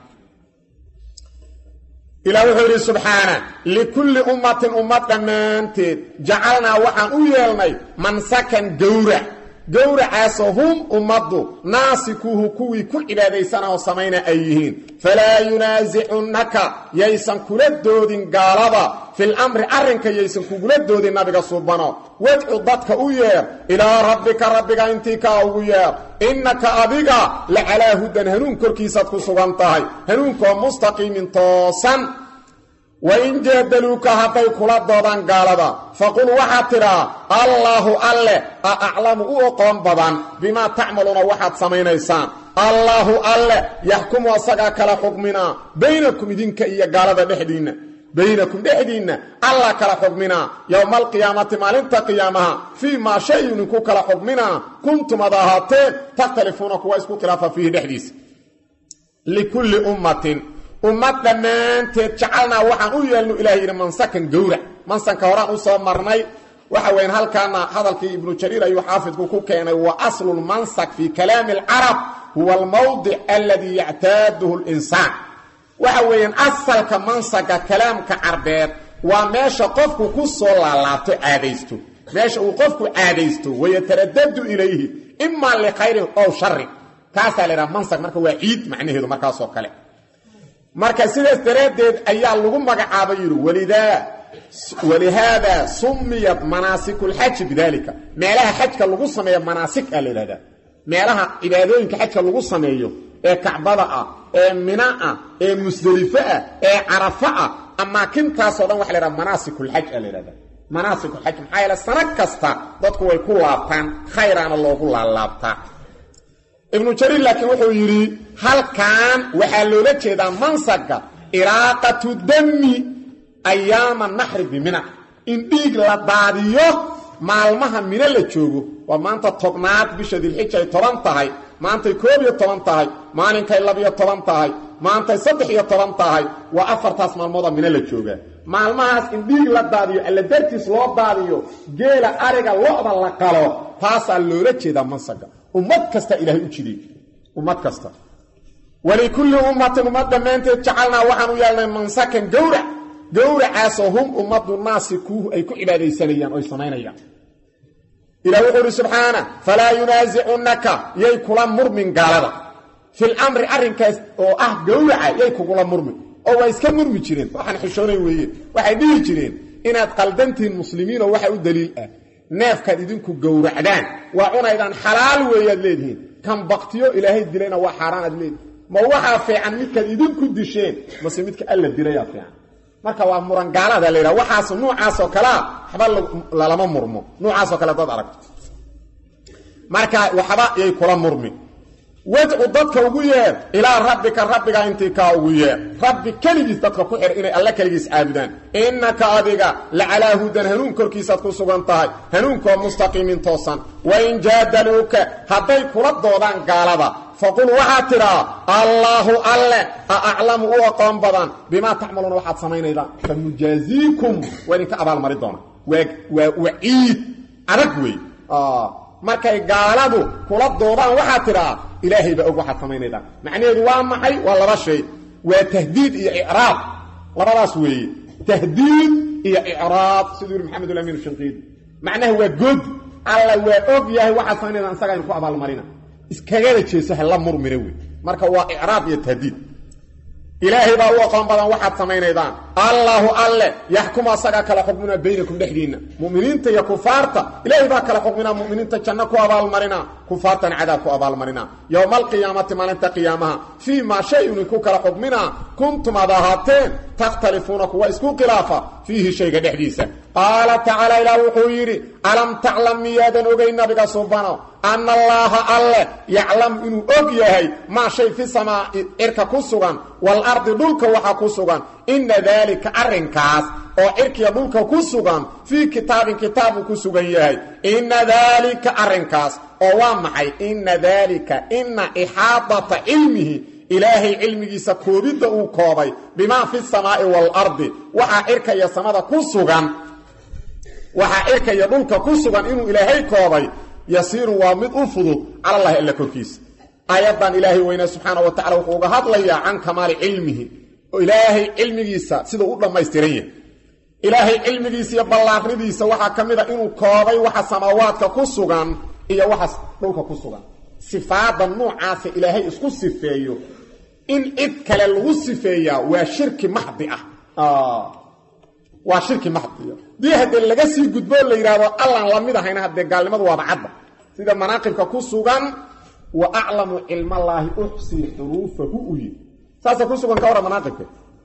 إلى وحير سبحانه لكل أمة أمة كمانت جعلنا وحن أيالنا من سكن جورة جورة عاسهم أمضوا ناسكوه كوي كل إبادي سنة وسمين أيهين فلا ينازعنك ييسن كل الدودين قالبا في الأمر أرنك ييسن كل الدودين نبغى صبنا وادعو ضدك أوير إلى ربك ربك انتك أوير إنك أبيك لعلى هدى هنون كركيساتك صغانتهي هنون كمستقيم توسن وإن جادلوك هاتي كلا دودان قالبا فقل وحاترا الله الله أعلم أقوم بضان بما تعملون وحات سمين إيسان الله الله يحكم وصقاك لحكمنا بينكم إذنك إيا قالبا بحدين بينكم بحدين الله كلحكمنا يوم القيامة مالنت قيامها فيما شيء نكوك لحكمنا كنتم ضاهاتين تختلفونك وإسكو خلافة فيه دحديث لكل أمة أمة من تجعلنا وحن أيالنا إلهي من سكن جورع من سكن كوران أصاب مرني وحوين هل كان هذا ابن جرير يحافظ كوكين هو أصل المنسك في كلام العرب هو الموضع الذي يعتاده الإنسان وحوين أصل كمنسك كلام كعربات وماشا قفك كسو لالاتو عاديستو ماشا وقفك عاديستو ويتردد إليه إما لخير أو شر كاسا لنا منسك مركا وعيد معنى هذا مركا سوكالي marka sidaas daraadeed ayaa lagu magacaabay walida walihada sumiyat manasikul hajj bidalika meelaha hajka lagu sameeyo manasik alilada meelaha cibaadooyinka hajka lagu sameeyo ee kacbada ah ee mina ah ee musdalifa ah ee arafa ah أما كنت صدام وحلرا مناسك الحج أليرا مناسك الحج محايلة سنة كستا ضدك ويكون لابتان خيران الله يقول لابتان ابن جرير لكن وحو يري هل كان وحلو لكذا منسك إراقة الدم أيام النحر بمنى إن ديق لداريو maalmaha mina la joogo waa maanta tobnaad bisha dilxija ay toban tahay maanta koob iyo toban tahay maalinkay laba iyo toban tahay maanta saddex iyo toban tahay waa afartaas maalmood mina la jooga maalmahaas in dhiig la daadiyo alla dartiis loo daadiyo geela ariga lo'da la qalo taas loola jeeda mansaga ummad kasta ilaahay u jiday ummad kasta wali kulli ummatin ummadda maanta jacalna waxaan u yeelnay mansakan gowra gowracaasoo hum ummadu naasikuuhu ay ku cibaadaysanayaan oo ay samaynayaan ilaa wuxuu subxaana falaa yunaasicunaka yay kula murmin gaalada fil amri arrinkaas oo ah gowraca yay kugula murmin oo way iska murmi jireen waxaan xishoonay weeye waxay dhihi jireen inaad qaldantiin muslimiin oo waxa u daliil ah neefkaad idinku gowracdaan waa cunaydaan xalaal weeyaad leedihiin kan baqtiyo ilaahay dilayna waa xaaraan aad leedihiin ma waxaa fiican midkaad idinku disheen mase midka alla dilayaa fiican marka waa muran gaalada leeyahay waxaas noocaas oo kala waxba la lama murmo noocaas oo kala dad aragto marka waxba ay kula murmi wadcu dadka ugu yeer ila rabbika rabbiga intii ka ugu yeer rabbi kaligiis dadka ku xir inay alla kaligiis aabudaan innaka adiga la ala hudan hanuun korkiisa ku sugan tahay hanuunka mustaqimin toosan wa in jadaluka haday kula doodaan gaalada فقل وحاترا الله الله أعلم وقام بدن بما تعملون وحات سمين إذا فنجازيكم وإنك أبال مريضون وعيد عرقوي آه markay gaaladu kula doodaan waxa tira ilaahay ba og waxa sameynayda macnaheedu waa maxay waa laba shay waa tahdiid iyo i'raab labadaas weey tahdiid iyo i'raab sidii maxamed al-amin shanqidi macnaheedu waa good alla waa og yahay waxa sameynayda asaga in ku abaal marina iskaga jeeso hal murmire weey marka waa i'raab iyo tahdiid ilaahay ba uu aqoon badan waxa sameeynaydan allahu alle yaxkumu asaga kala xukmuna baynakum dhaxdiina muuminiinta iyo kufaarta ilaahay ba kala xukmina muuminiinta janna ku abaal marina kufaartan cadaab ku abaal marina yawmal qiyaamati maalinta qiyaamaha fi ma shay'un ku kala xukmina kuntum adahateen takhtalifuna kuwa isku khilaafa fihi shayga dhaxdiisa qala ta'ala ila wuxuu alam ta'lam yadan ogay nabiga subhanahu anna allaha alle ya'lam inu og yahay ma shay fi samaa irka kusugan wal ardi dulka waxa kusugan inna dhalika arrinkaas oo irkiya dulka kusugan fi kitaabin kitaabu kusugan yahay inna dhalika arrinkaas oo waa maxay inna dhalika inna ihadata ilmihi ilaahi ilmigiisa koobida uu koobay bima fi samaa wal ardi waxa irka ya samada kusugan waxa irka ya dulka kusugan inuu ilaahay koobay يصير وامد أفضل على الله إلا كركيس آيات إلهي وإنا سبحانه وتعالى وقوغهات ليا عن كمال علمه إلهي علمه سيدة أولا ما يسترين إلهي علمه سيدة بالله رديسة وحا كميدة إنو كوبي وحا سماوات كسوغان إيا وحا روكا كسوغان صفات النوع عاسي إلهي اسكو صفايو إن إذكال الوصفايا وشرك محضئة آه وشرك محضئة دي هدي اللي قاسي قدبول اللي يرادو الله لميدا هينا هدي قال لماذا وضعبا سيدا مناقبك كسوغان وأعلم علم الله أحسي حروفه أولي ساسا كسوغان كورا مناقبك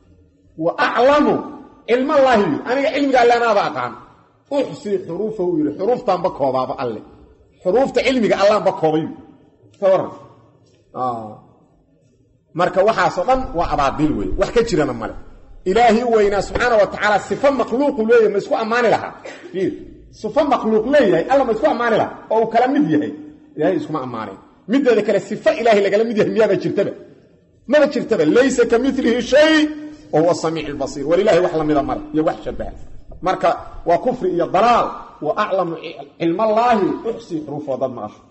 وأعلم علم الله أنا علم قال لنا باقان أحسي حروفه أولي حروف تنبكوا بابا الله حروف تعلمك الله بكوا ثورا آه marka waxa soo dhan waa abaadil way wax ka jirana male ilaahi wayna subhanahu wa ta'ala sifa makhluuq leeyahay ma isku amaani laha fiir sifa makhluuq leeyahay alla ma isku amaani laha oo kala mid yahay ilaahi isku amaani mideeda kale sifa ilaahi laga mid yahay miyaaba jirtaba ma jirtaba laysa kamithlihi shay wa huwa samii'ul basir walillahi wax la mid mar iyo wax shabah marka waa kufri iyo dalaal wa a'lamu ilma allahi uhsi huruf wa dad maash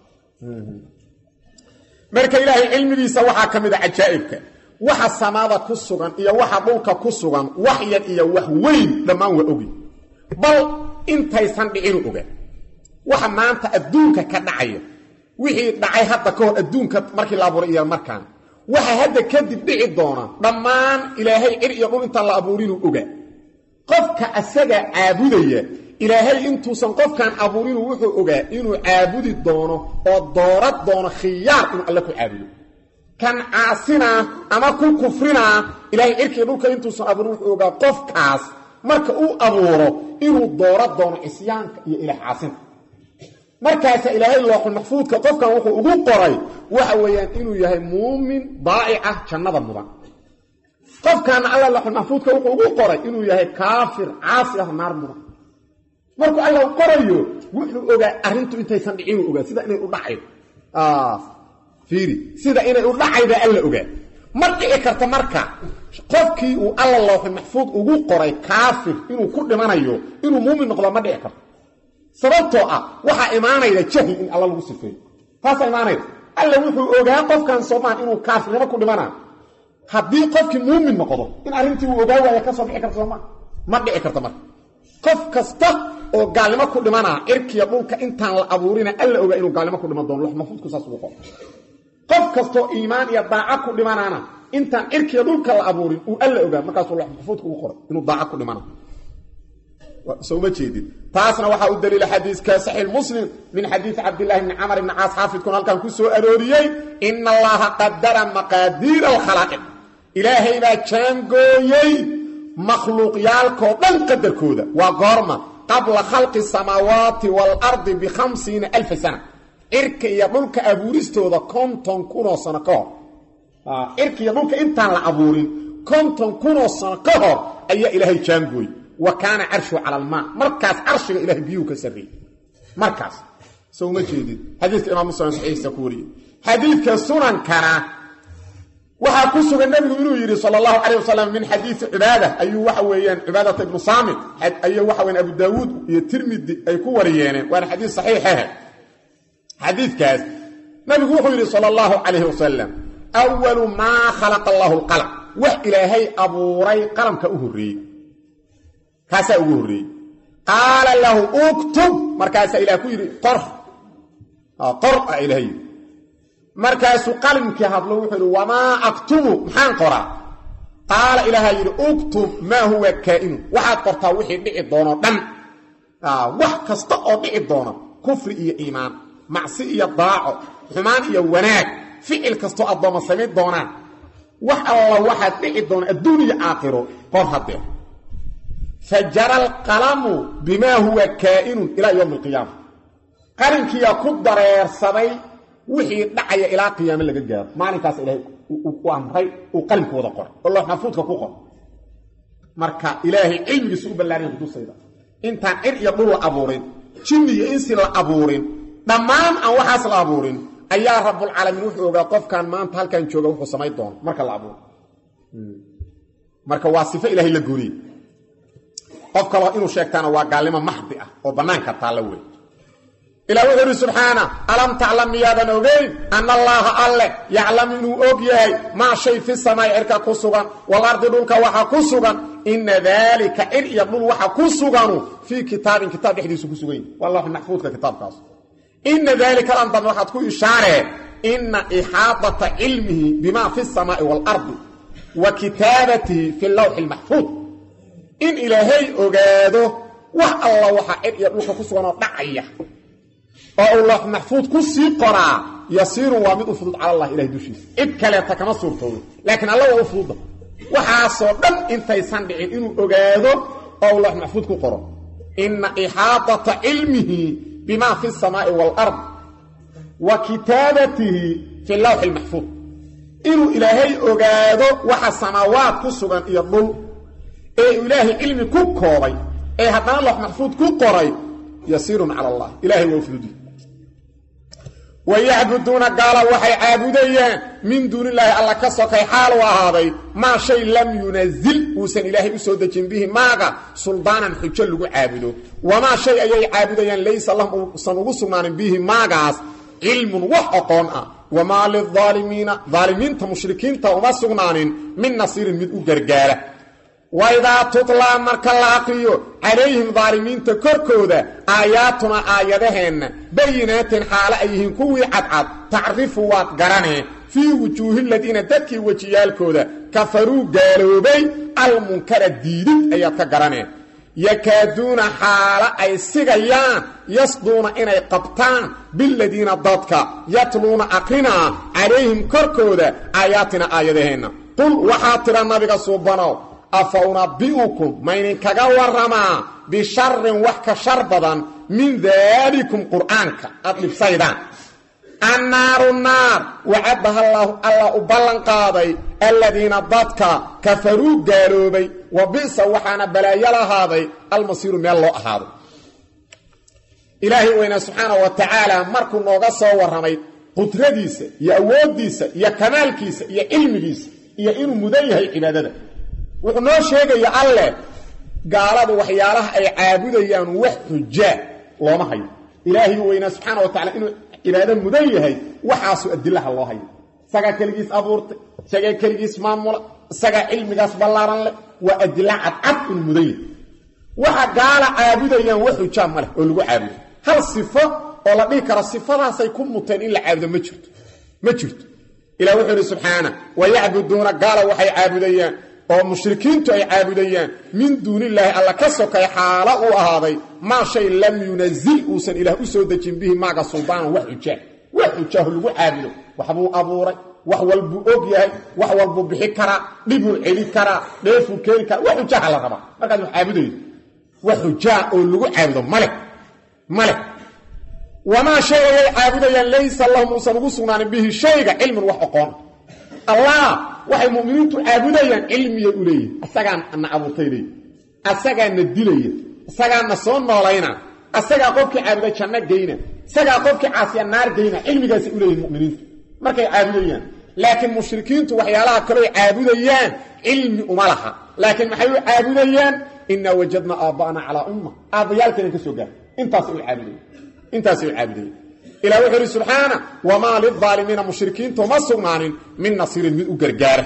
marka ilaahay cilmigiisa waxa kamid ah ajaa'ibka waxa samaada ku sugan iyo waxa dhulka ku sugan wax yar iyo wax weyn dhamaan waa ogi bal intaysan dhicin oga waxa maanta adduunka ka dhacaya wixii dhacay hadda ka hor adduunka markii la abuuray iyo markaan waxa hadda kadib dhici doona dhamaan ilaahay cir iyo dhul inta la abuurin oga qofka asaga caabudaya ilaahay intuusan qofkan abuurin wuxuu ogaa inuu caabudi doono oo doorad doono khiyaar inuu alla ku caabudo kan caasina ama ku kufrina ilaahay irkii dhulka intuusan abuurin wuxuu ogaa qofkaas marka uu abuuro inuu dooro doono isyaanka iyo ilaah caasinta markaas ilaahay looxul maxfuudka qofkan wuxuu ugu qoray waxa weeyaan inuu yahay muumin daa'ica jannada mudan qofkan alla looxul maxfuudka wuxuu ugu qoray inuu yahay kaafir caasi ah naar mudan markuu alla qorayo wuxuu ogaa arrintu intaysan dhicin uu ogaa sida inay u dhacay ah fiiri sida inay u dhacayba alla ogaa ma dhici karta marka qofkii uu alla looxul maxfuud ugu qoray kaafir inuu ku dhimanayo inuu muumin noqdo ma dhici karto sababtoo ah waxa iimaanayda jahil in alla lagu sifeeyo taas iimaanayda alla wuxuu ogaa qofkan Soomaan inuu kaafirnimo ku dhimana haddii qofkii muumin noqdo in arrintii uu ogaa waaya ka soo bixi karto Soomaan ma dhici karto marka qof kasta oo gaalnimo ku dhimana irkiya dhulka intaan la abuurina alla ogaa inuu gaalnimo ku dhiman doono wax maxfuudku saas ugu qoro qof kasta oo iimaan iyo daaca ku dhimanana intaan irkiya dhulka la abuurin uu alla ogaa markaas uu maxfuudku ugu qoro inuu daaca ku dhimana سوما جيدين تاسنا وحا الدليل حديث كصحيح مسلم من حديث عبد الله بن عمرو بن عاص حافظ كون هلكان كسو اروريي ان الله قدر مقادير الخلائق الهي با جانغويي مخلوق يالكو دن قدر كودا وغورما قبل خلق السماوات والارض ب خمسين ألف سنه ارك يبلك ابوريستودا كونتون كونو سنه كو اه ارك يبلك انتان لا ابورين كونتون كونو سنه كو اي الهي جانغوي وكان عرشه على الماء مركز عرشه إله بيوك سري مركز سوما جيدين حديث الإمام مسلم صحيح سكوري حديث كسنن كان وحاكسه النبي يقول صلى الله عليه وسلم من حديث عبادة أي وحوين عبادة ابن صامت أي وحوين أبو داود يترمي أي كوريين وأنا حديث صحيح حديث كاس النبي يقول صلى الله عليه وسلم أول ما خلق الله القلم وإلهي أبو ري قلم كأهري كاسا أوري قال له اكتب مركز إلى كير طرف اه طرف إلهي مركز قلم كهضلو وحلو وما أكتب محان قرأ قال إلهي اكتب ما هو كائن واحد قرطا وحي دعي الدونة دم اه واحد كستقع دعي الدونة كفر إيا إيمان معصي إيا ضاع حمان إيا وناك فعل كستقع الدونة سميت دونة واحد الله واحد دعي الدونة الدنيا آخره قرها الدونة فجر القلم بما هو كائن إلى يوم القيامة قرنك يكون درير صبي وحي دعي إلى قيام لك الجاب معنى كاس إلهي وأمري وقلمك وذكر والله محفوظك كوكا مركا إلهي علم يسوء بالله يخدو سيدا انت إر يقول أبورين جني إنسي لأبورين دمان أو حاصل أبورين أيها رب العالمين وحي وقف كان ما انت هل كان شوغا وحو سمايد دون مركا الأبور مركا واصفة إلهي لقوري قف كلا إنه شيكتانا وقالما محضئة وبنانك تعلوه إلى وغير سبحانه ألم تعلم يادا نوغين أن الله ألا يعلم إنه أوكيه ما شيء في السماء إركا كسوغان والأرض دولك وحا كسوغان إن ذلك إن يقول وحا كسوغان في كتاب كتاب يحديث كسوغين والله محفوظ كتاب كاس إن ذلك الأنظر وحا تكون إشارة إن إحاطة علمه بما في السماء والأرض وكتابته في اللوح المحفوظ إن إلهي أغاده وح الله وحا إن يقولك كسوغان ودعيه oo Allah mahfuud ku sii qora yasiir waa mid u fudud ala Allah ilaahay dushiis id kale ta kama suurtoodo laakiin Allah waa u fudud waxa soo dhan intaysan dhicin inuu ogaado oo Allah mahfuud ku qoro inna ihaatata ilmihi bima fi as-samaa'i wal ard wa kitabatihi fi al-lawh al-mahfuz inuu ilaahay ogaado waxa samaawaad ku sugan iyo dhul ee ilaahay ilmi ku koobay ee hadana Allah mahfuud ku qoray يسير على الله إلهي وفدي ويعبدون قال وحي عابدين من دون الله الله كسوكي حال وهذا ما شيء لم ينزل وسن إلهي أسودة به ماغا سلطانا حجل لغو عابدو وما شيء أي عابدين ليس الله سنغسمان به ماغا علم وحقون وما للظالمين ظالمين تمشركين توما سغنان من نصير مدء قرقالة وإذا تطلع مركا لاقيو عليهم ظالمين تكركودا آياتنا آياتهن بينات حال أيهم كوي عدعد تعرفوا واتقرانه في وجوه الذين تكي وجيالكودا كفروا قالوا بي المنكر الديد أيات قرانه yakaaduuna xaala ay sigayaan yasduuna inay qabtaan biladiina dadka yatluuna aqrinaa calayhim korkooda aayaatina aayadaheenna qul waxaa tira nabiga suubanow afa unabbi'ukum maydinkaga warramaa bisharrin wax ka shar badan min daalikum qur'aanka aad dhibsaydaan annaaru naar wacadaha allaahu allah u ballan qaaday aladiina dadka kafaruu gaaloobay wa bi'sa waxaana balaayo lahaaday almasiiru meel loo ahaado ilaahay weyna subxaana wa tacaala markuu nooga soo warramay qudradiisa iyo awooddiisa iyo kamaalkiisa iyo cilmigiisa iyo inuu mudan yahay cibaadada wuxuu noo sheegaya alleh gaaladu waxyaalaha ay caabudayaan wax xujaa looma hayo ilaahay weyna subxaana wa tacala inuu cibaado mudan yahay waxaasuu adilaha loo hayo isagaa keligiis abuurtay isagaa keligiis maamula isagaa cilmigaas ballaaran leh waa adila cadcad inuu mudan yahay waxa gaala caabudayaan wax xujaa ma leh oo lagu caabudo hal sifo oo la dhihi karo sifadaasay ku muteen in la caabudo ma jirto ma jirto ilaah wuxuu yidhi subxaana wayacbuduuna gaala waxay caabudayaan oo mushrikiintu ay caabudayaan min duunillaahi alla ka sokay xaala uu ahaaday maa shay lam yunazil uusan ilaah u soo dejin bihi maaga sulbaanan wax xujaa wax xujaahu lagu caabudo waxbuu abuuray wax walbuu og yahay wax walbuu bixi karaa dhibuu celi karaa dheefuu keeni karaa wax xujaaha la rabaa markaad wax caabudaydo wax xujaa oo lagu caabudo male male wamaa shay ayay caabudayaan laysa lahum uusan ugu sugnaanin bihi shayga cilmin wax oqoon allah waxay mu'miniintu caabudayaan cilmiyay u leeyihin asagaa na abuurtay leeyihin asagaa na dilaya asagaa na soo noolayna asagaa qofkii caabuday janno geyna isagaa qofkii caasiya naar geyna cilmigaasay u leeyihin mu'miniintu markay caabudayaan laakiin mushrikiintu waxyaalaha kaloo ay caabudayaan cilmi uma laha laakiin maxay u caabudayaan innaa wajadnaa aabba'ana calaa umma aabbayaalkeena ka soo gaar intaasay u caabudayaan intaasay u caabudayaan إلى وحر سبحانه وما للظالمين مشركين تمسغنان من نصير من أقرقاره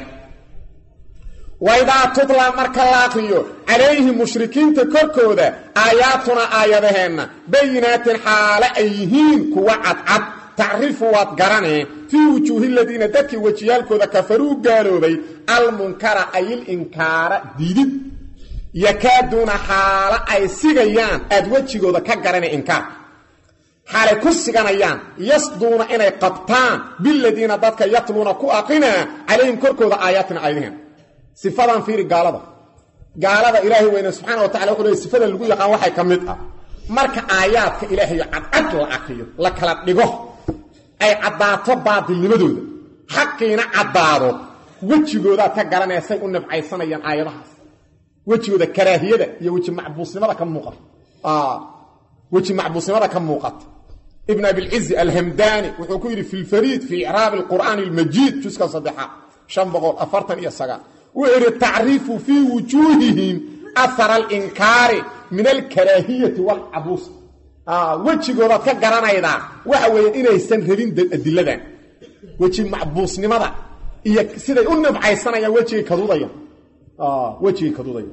وإذا تطلع مركا لاقيو عليهم مشركين تكركودا آياتنا آياتهن بينات حال أيهين كوعد عد تعرفوا واتقرانه في وجوه الذين دكي وجيالكودا كفروا قالوا بي المنكر أي الإنكار ديدد يكادون حال أي سيغيان أدوجيكودا كقرانه إنكار حالي كسيغانيان يصدون إني قبطان بالذين ضدك يطلون كؤقنا عليهم كركودا آياتنا آياتهن صفادا في رجالة قالوا إلهي وإن سبحانه وتعالى يقول صفادا اللي يقول يقان وحي كمدها مرك آيات إلهي عدد العقية لك لا تنقه أي عداتو بعض المدود حقينا عدارو وجهو ذا تقرنا يسيقون نبعي سنيا آياتها وجهو ذا كراهية ذا يوجه معبوس لماذا كم موقف آه وجه معبوس لماذا كم موقف ابن أبي العز الهمداني وحكويري في الفريد في إعراب القرآن المجيد جزء صدحاء شنبغور أفرتن إيا السقال وإن التعريف في وجوههم أثر الإنكار من الكراهية والعبوس آه وجه قرات كقرانا إذا وحوين إنا يستنهرين الدلدان وجه معبوس لماذا إيا سيدا يقولنا بعيسانا يا وجه كذوضيا آه وجه كذوضيا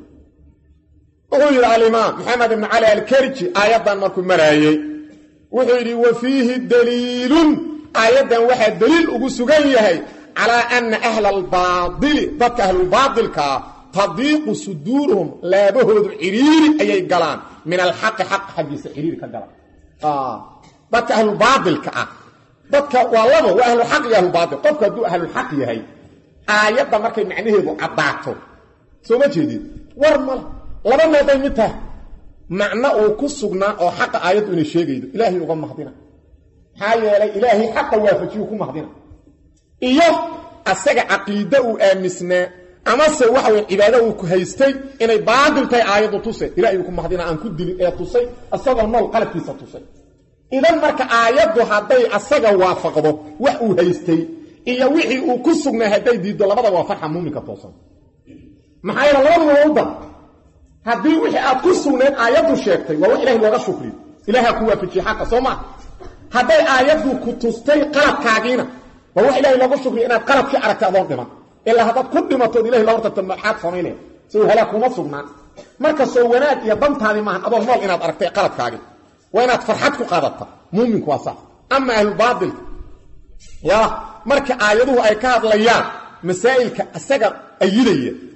وغير الإمام محمد بن علي الكرجي آيادا مركو مرايي وحيري وفيه دليل آيادا واحد دليل أقصقيه على أن أهل الباطل ضدك أهل الباطل كا تضيق صدورهم لا بهد عريري أي قلان من الحق حق حديث عريري كقلان آه ضدك أهل الباطل كا ضدك والله وأهل الحق يا أهل الباطل قفك دو أهل الحق يهي آيادا مركي معنيه ذو عباعته سو ما جديد ورمال لما دايمتها معنى او كسغنا او حق ايات ان شيغيدو الهي uga mahdina hayeelay ilaahi xaq waafajiyo ku mahdina iyo asaga aqeeda uu aamisna ama se waxa weey cibaado uu ku haystay inay baadiltay aayadu tusay ilaahi ku mahdina aan ku dilin ee tusay asaga nool qalbkiisa tusay idan marka aayadu haday asaga waafaqdo wax uu haystay iyo wixii uu ku sugnaa haday diido labada waa farxa muuminka toosan maxay labada wada haddii wixii aad ku sugnayd aayadu sheegtay waa wax ilaahay looga shukriyo ilaaha ku waafajiyo xaqa sooma hadday aayadu ku tustay qalabkaagiina waa wax ilaahay looga shukriyo inaad qalabkii aragtay adoon dhiman ilaa haddaad ku dhimatood ilaahay la hortagto maxaad samaynaya soo halaa kuma sugnaan marka soo wanaag iyo dantaadii maahan adoon nool inaad aragtay qalabkaagii waa inaad farxad ku qaadataa muuminku waa sax ama ahlul baadil ya marka aayaduhu ay ka hadlayaan masaa'ilka asaga ayidaya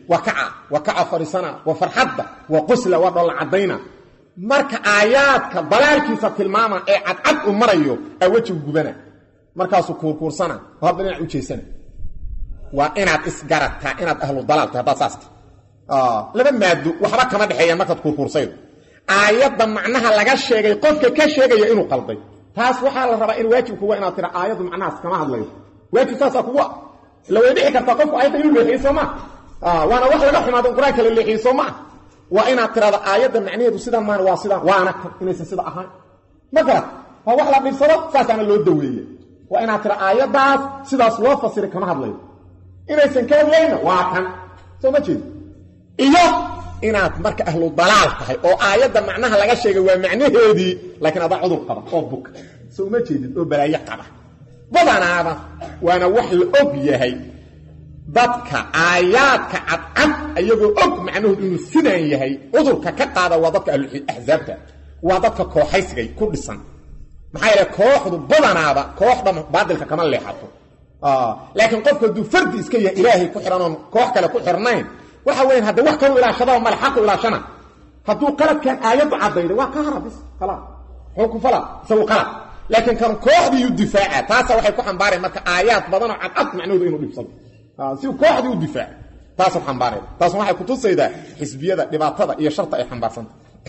وكع وكع فرسنا وفرحدة وقسلة ودول عدينا marka aayaadka balaalkiisa tilmaama ee cad cad u marayo awajib gubana markaas ku kuursana hadana u jeesana waa inaad isgarataa inaad ahlu dalaalta hada saasta ah laba maadu waxba kama dhaxeeya markaad ku kuursaydo aayadda macnaha laga sheegay qofka ka sheegaya inuu qalday taas waxa la rabaa in waajibku waa inaad tira aayaddu macnahaas kama hadlayo waajib taas kuwa la weydii kartaa qofku aayadda inuu leexiso ma ah waana wax laga xumaado quraanka la leexiso ma وإن أترى آيات معنيه سيدا ما واسدا وانا إنيس سيدا أخان مقرأ فهو أحلى بالصلاة فاسانا اللو الدوية وإن أترى آيات داس سيدا صلاة فصيري كما هذا لي إنيس كان لينا واحد سو ما جيد إياه إن أتمرك أهل الضلال أو آيات معناها لغا شيء ومعنيه هذه لكن أضع عضو قبا أو بك سو ما جيد أو بلا يقبا بضانا هذا وأنا وحل أبيه dadka aayaadka cad cad ayagoo og macnuhu inuu sidaan yahay udurka ka qaada waa dadka ahzaabta waa dadka kooxaysigay ku dhisan maxay la kooxdu badanaaba kooxda baadilka kama leexato ah laakiin qofku duu fardi iska yahay ilaahay ku xiran koox kale ku xirnayn waxa weyn hada wax kale ilaa shada ma xaq ilaa shana haduu qalad kan aayad cadayda waa ka harabis kala xukum fala saw qalad laakiin kan kooxdi uu difaaca taas waxay ku xambaareen marka aayaad badan oo cad cad macnuhu inuu dhibsado si kooxdu u difaac taas oo xambaaray taas waxay ku tusaydaa xisbiyada dhibaatada iyo sharta ay xambaarsan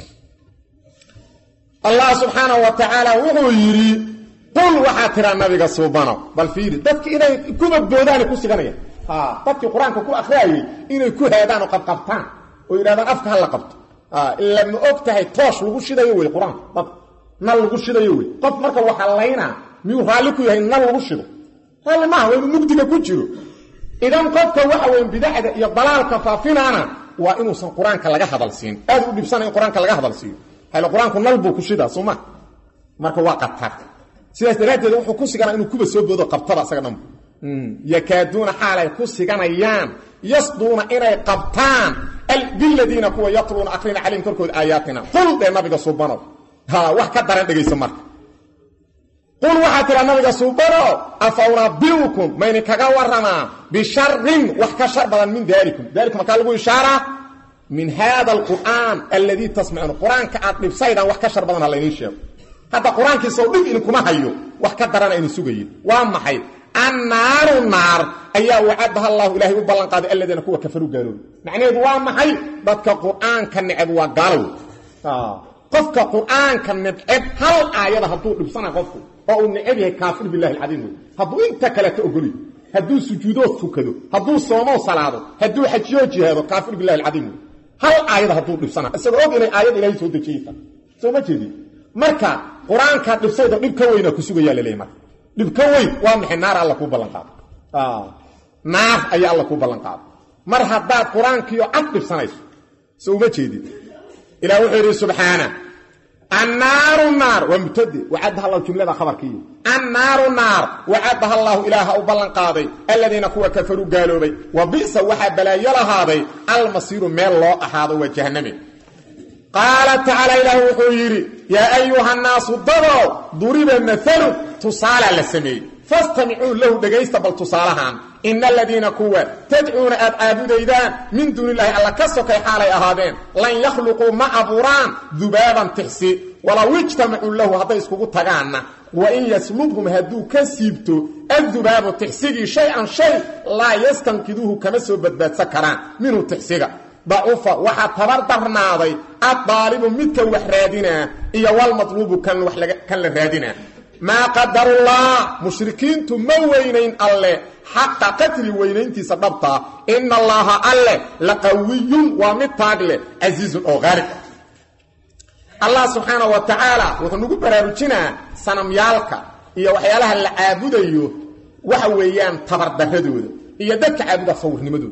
Allah subhanahu wa ta'ala wuxuu yiri qul waxa tira nabiga subhana bal fiiri dadkii inay ku badboodaan ku siganaya ha dadkii quraanka ku akhriyay inay ku heedaan oo qabqabtaan oo yiraahdaan afka hal qabto ha illa ma ogtahay toosh lagu shidayo way quraan dad nal lagu shidayo way qof marka waxa layna miyuu raali ku yahay nal lagu shido hal ma waa mugdiga ku jiro idan qofka waxa weyn bidacada iyo dalaalka faafinaana waa inuu san quraanka laga hadal siin aad u dhibsanay quraanka laga hadal siin hal quraanku nalbu ku shida suma marka waa qatar sidaas daraadeed wuxuu ku sigana inuu kuba soo boodo qabtada asaga dhan yakaaduna xaalay ku siganayaan yasduna inay qabtaan alladina kuwa yatluna aqrina alim korkood aayatina qul de nabiga subhanahu ha wax ka daran dhageyso marka قل وحاتر النبي سبحانه أفأنبئكم من كغورنا بشر وحكشر بدل من ذلكم ذلك ما قال له إشارة من هذا القرآن الذي تسمعون القرآن كأطلب صيدا وحكشر بدل الله ينشير هذا القرآن كيسودف إنكم هيو وحكدرنا إن سوغي وأما حي النار النار أي وعدها الله إلهي وبلن قاد الذين كوا كفروا قالوا معنى وأما حي ذلك القرآن كان نعب وقالوا آه قفك القرآن كان نعب هل آيات هدو لبسنا قفك oo uu naciib kaafir billahi alazim haduu inta kale ka ogoli haduu sujuudo fukado haduu soomo salaado haduu xajiyo jihaado kaafir billahi alazim hal aayad haduu dhibsana isagoo og inay aayad ilaahay soo dejiyay soo ma jeedi marka quraanka dhibsayda dhib ka weyn ku sugaya leeyahay marka dhib ka weyn waa maxay naar Allah ku ballan qaado ah naar ayaa Allah ku ballan qaado mar hadaa quraankiyo cad dhibsanayso soo ma jeedi ilaahu wuxuu subhanahu النار النار ومبتدئ وعدها الله جملة خبركية النار النار وعدها الله إله وبلن قاضي الذين كوا كفروا قالوا بي وبئس وحب بلا يرى هذا المصير من الله أحاض وجهنمي قال تعالى إله وحيري يا أيها الناس ضروا ضرب المثل تصالى للسمي فاستمعوا له دقيست بل تصالحان إن الذين كوا تدعون أبعاد ديدان من دون الله ألا كسوك حالي أهادين لن يخلقوا مع بران ذبابا تحسي ولو اجتمعوا له هذا يسكوكو تغانا وإن يسلبهم هدو كسيبتو الذباب تحسيقي شيئا شيء لا يستنكدوه كمسو بدبات سكران منه تحسيقا ضعوفا وحا تبردرناضي الطالب متك وحرادنا إيا والمطلوب كان, كان لرادنا ما قدر الله مشركين تموينين الله حق قتل وينين تسببتا إن الله الله لقوي ومتاقل عزيز أو غارق الله سبحانه وتعالى وثنقو براروجنا سنميالك إيا وحيالها اللي عابده إيو وحويان تبردهدو إيا دك عابده صور نمدو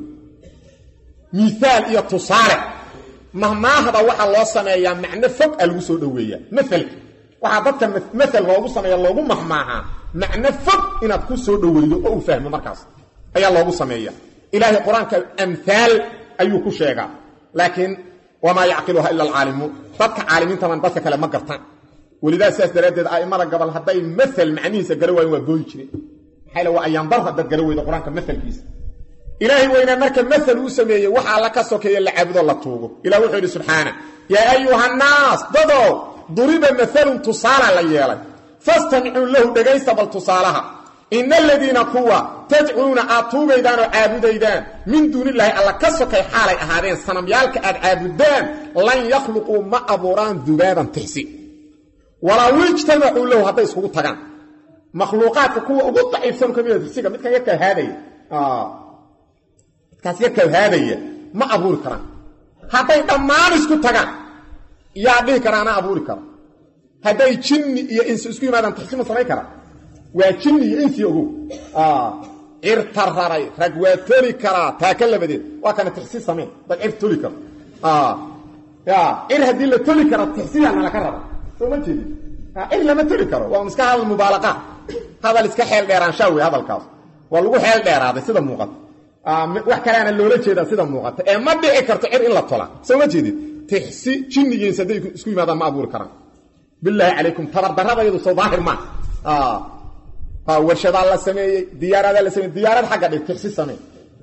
مثال إيا تصارع مهما هذا وحا الله سمعيا معنى فوق الوسو دوية مثل waxa dadka مثل loogu sameeyo loogu mahmaaha macna fog inaad ku soo dhaweydo oo u fahmo markaas ayaa loogu sameeyaa ilaahi quraanka amthal ayuu ku sheegaa laakiin wama yaqiluha illa alalimu dadka caalimiinta man dadka kale ma gartaan walidaa saas daraadeed aimada gabal haday مثل macnihiisa garawaan waa gooyi jireen xayla waa ayaan dar dad garaweydo quraanka مثلkiisa إلهي وإنا مركا مثل وسميه وحا لك سوكي اللي عبد الله توقو إلهي وحيد سبحانه يا أيها الناس ضدو ضرب مثل تصالى ليالي فاستمعوا له دقيس بالتصالها إن الذين قوة تدعون آتوب إيدان وعابد إيدان من دون الله ألا كسوكي حالي أهارين سنميالك أعابدان لن يخلقوا ما أبوران ذبابا تحسي ولا ويجتمعوا له هذا يسخوه تغان مخلوقات قوة أبو ضعيف سنو كمية تحسيك مثل يكا هذه آه كاس يكا هذه ما أبور كران هذا يتمان اسكو تغان يعبيه كرانا أبور كران هذا يجني يا إنس اسكو ماذا تحسي مصري كران وجني يا إنس يقول آه ارترري رقواتولي كران تاكل بدين وكان تحسي سمين بل ارتولي كران آه يا إر هدي اللي تولي كران تحسي أنا لكرر ثم تجي إر لما تولي كران ومسكا هذا المبالغة هذا اللي اسكا حيل ديران شاوي هذا الكاس والله حيل دير هذا سيدا موقت wax kale aan loola jeeda sida muuqata ee ma dhici karto cir in la tola soo ma jeedid tixsi jinnigiin saday isku yimaadaan ma abuur karaan billahi alaykum tabardarada soo baahir ma ah ha warshada la sameeyay diyaarada la sameeyay diyaarad xaga dhig tixsi sameey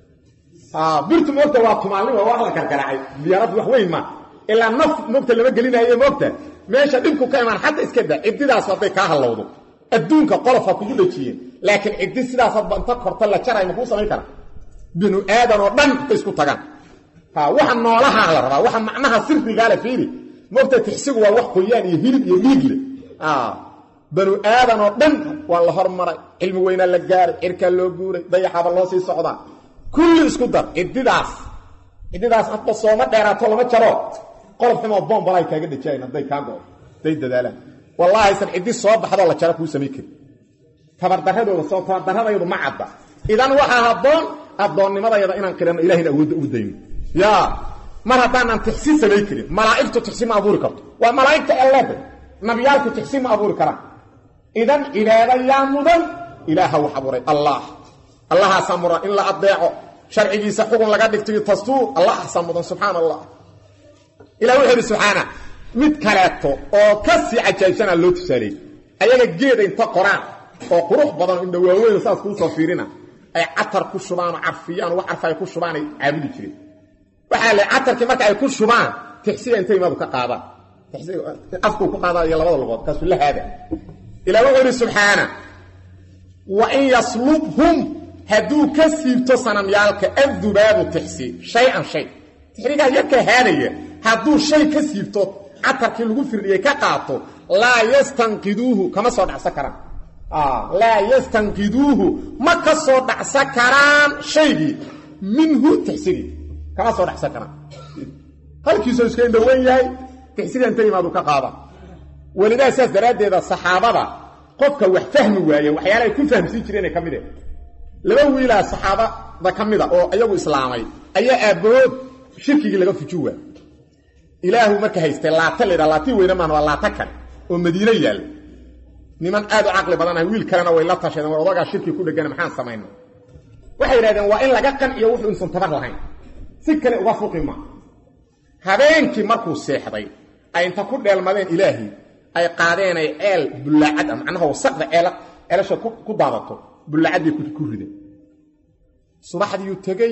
ah birtu moogta waa tumaalin waa wax la gargaraacay diyaarad wax weyn ma ila naf moogta lama gelinayo moogta meesha dhibku ka iman hadda iska daa ibtidaas waday ka halowdo adduunka qolofa kugu dhajiyeen laakiin ibti sidaas banta korta la jaray ma ku sameey karaa binu aadan oo dhan isku tagaan ha waxa noolaha la rabaa waxa macnaha sirriga la fiiri moogta tixsigu waa wax qoyaan iyo hilib iyo dhiig leh ah binu aadan oo dhan waa la hormaray cilmi weyna la gaaray irka loo guuray dayaxaba loo sii socdaa kulli isku dar ididaas ididaas hadba sooma dheeraato lama jaro qolof xumo bomb balay kaaga dhajayna day ka go'o day dadaalaan wallahi san idii soo baxdo la jaro ku sameeyay tabardaradooda soo tabardaradooda ma cadda idan waxa haboon adoonnimadayada inaan qirano ilaahina awood u dayno ya mar haddaan tixsiis sameey karin malaa'iktu tixsiis ma abuuri karto waa malaa'ikta allah nabiyaalku tixsiis ma abuuri karaan idan ilaada yaa mudan ilaaha wax abuuray allah allah samura in la adeeco sharcigiisa xugun laga dhigto tastu allah samudan subhanallah ilaahu wuxuu subhana mid kaleeto oo ka si ajaybsana loo tusaalay ayaga geeda inta qoraan oo qurux badan in dhawaaweyn saas ku soo fiirina ay atar ku shubaan arfiyaan wax arfay ku shubaan ay caabudi jireen waxa la atarkii marka ay ku shubaan tixsiga intay ma ka qaada tixsiga afku ku qaada iyo labada luqad kaas la hada ilaahu wuxuu subhana wa in yaslubhum hadu kasibto sanamyaalka addubaab tixsi shay'an shay tixriga yaka hadaya hadu shay kasibto atarkii lagu firdiyay ka qaato la yastanqiduhu kama soo dhacsa karaan آه لا يستنقذوه ما كسر دعسا كران شيء منه تحسيري كما صور دعسا كران هل كيسو اسكين دوين ياي تحسيري انتهي ما دوكا قاضا ولذا اساس دراد هذا الصحابة قفك وحفهم وايا وحيالا يكون فهم سيجرين كمده لما ويلا الصحابة ذا كمده او ايو اسلامي ايا ابود شركي لغا في جوا إلهو مكا هيستي لا تلد لا تيوين من ولا تكن ومدينة يال niman aad aqli badan ah wiil kalena way la tashadeen war odaga shirki ku dhagan maxaan sameeyno waxay yiraahdeen waa in laga qan iyo wuxuu insan tabar lahayn si kale uga fuqima habeenkii markuu seexday ay inta ku dheelmadeen ilaahi ay qaadeen ay eel bulaacad macnaha wasaqda eel eelasha ku daadato bulaacadii ku ku riday subaxdii uu tagay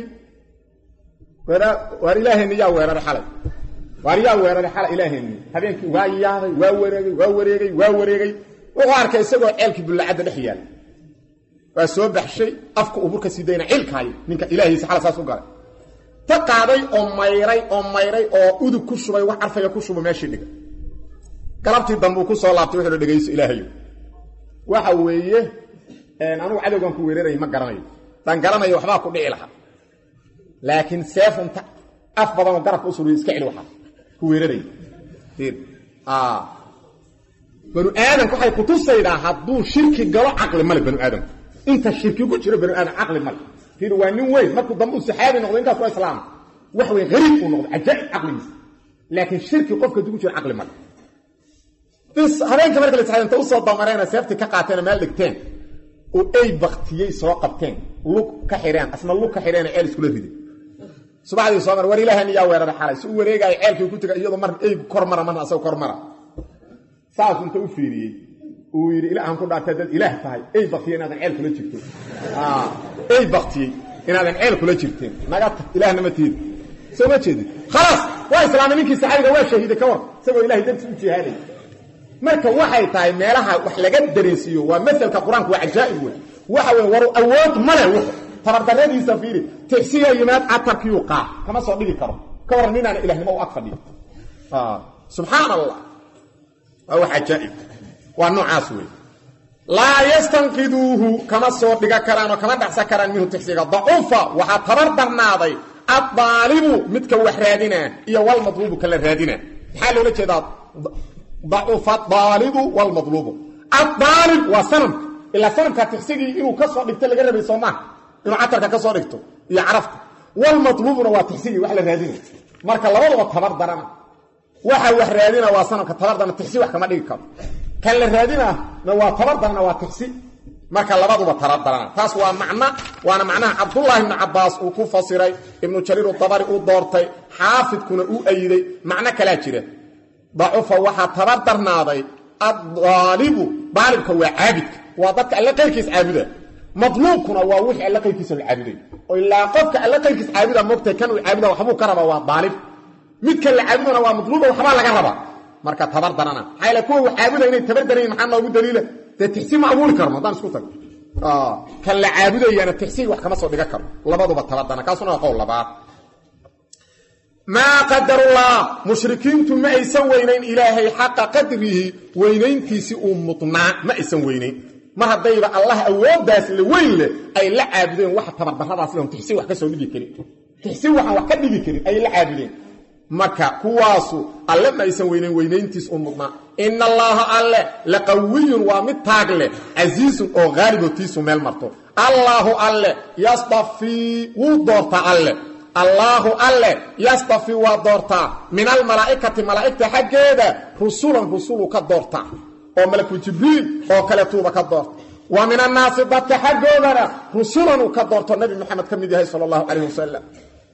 wara war ilaahi niya weerar xalay war yaa weerar xalay ilaahi habeenkii waa yaaday waa wareegay waa wareegay waa wareegay wuxuu arkay isagoo ceelkii bulaacada dhex yaal waa soo baxshay afka uu burka sidayna cilkaay ninka ilaahay saxala saas u galay ta qaaday oo mayray oo mayray oo udug ku shubay wax arfaya ku shubo meeshii dhiga galabtii dambu ku soo laabtay wuxuu dhageyso ilaahay waxa weeye een anu cadowgan ku weeraray ma garanayo tan garanayo waxba ku dhici lahaa laakiin seefunta af badan oo garabka u soo iska cil waxa ku weeraray tir ah banu aadam waxay ku tusaydaa haduu shirki galo aqli mal banu aadam inta shirki ku jiro banu aadam aqli mal tir waa nin weyn markuu dambu saxaabi noqdo intaas waa islaam wax way gariib u noqdo ajaa'ib aqli laakiin shirki qofka ku jiro aqli mal bis habeenka marka la saxaabanta u soo damareena seefti ka qaateen meel dhigteen oo ay baqtiyay soo qabteen lug ka xireen asna lug ka xireen eel isku riday subaxdii soo mar war ilaahay yaa weerar xalay soo wareegay ceelkii ku tagay iyadoo mar ay kor mara man asoo kor mara saas inta u fiiriyay uu yiri ilaahan ku dhaatay dad ilaah tahay ay baqtiyeen aad ceel kula jirto ah ay baqtiyay inaadan ceel kula jirteen naga ilaahna ma tiid soo ma jeedin خلاص waa islaamay ninkii saxaabiga waa shahiiday ka war isagoo ilaahay dartiis u jihaaday marka waxay tahay meelaha wax laga dareensiyo waa midalka quraanku waa ajaa'ib weey waxa weey war awood male wuxuu tabardaradiisa fiiri tixsiya yimaad atarkiyu qaa kama soo dhigi karo ka war ninaan ilaahnimo u aqfadiyo ah subhanallah waa ajaa'ib waa noocaas weey la yastanqiduhu kama soo dhiga karaan kama dhaxsa karaan minhu tixsiga dacifa waxa tabardarnaaday الطالب متك وحرادنا يا والمطلوب كلا رادنا حال ولا جدا ضعف الطالب والمطلوب الطالب وصنم الا صنم كتحسيغي انه كسو دغت لا غربي سوما انه عترك كسو دغتو يا عرفت والمطلوب هو تحسيغي وحلا رادنا marka labadaba tabar daran waxa wax raadina waa sanadka tabar daran tixsi wax kama dhigi karo kan la raadina waa tabar daran waa tixsi marka labaduba tabar daran taas waa macna waana macnaha Abdullah ibn Abbas uu ku fasiray ibn Jarir al-Tabari uu doortay xaafidkuna uu ayiday macna kala jira dacifa waxa tabar darnaaday ad-dalibu balibka waa aabid waa dadka alla qeyrkiis aabuda madluubkuna waa wixii alla qeyrkiis aabuday oo ilaa qofka alla qeyrkiis aabuda moogtay kan uu aabuda waxbuu ka rabaa waa dalib midka la aabudana waa madluub waxba laga rabaa marka tabar darana hayla kuwa aabuda inay tabar dareen maxaa noogu daliila تحسين معقول كرم دان اسكو تag اه كان لا عابدينا تحسين wax kama soo dhiga karo labaduba taladana kaasuna qowl labaad ma qadar Allah mushrikiintu ma aysan weynayn ilaahay xaqa qadrihi weynayntiisi uu mutna ma aysan weynayn mar hadayba Allah awoodaas la weyn leh ay la caabudeen wax tabardaradaas leh tixsi wax ka soo dhigi kari tixsi wax wax ka dhigi kari ay la caabudeen maka kuwaasu alla ma aysan weynayn weynayntiis uu mutna inna allaha alla laqawiyyun wa mitagle azizun oo ghalibatiisu meel marto allahu alla yastafi wu doorta alla allahu alla yastafi wa doorta min al malaa'ikati malaa'ikta xageeda rusulan rusulu ka doorta oo malaku jibriil oo kale tuuba ka doorta wa min an-nas dadka xageeda rusulan ka doorta nabi muhammad kamid yahay sallallahu alayhi wasallam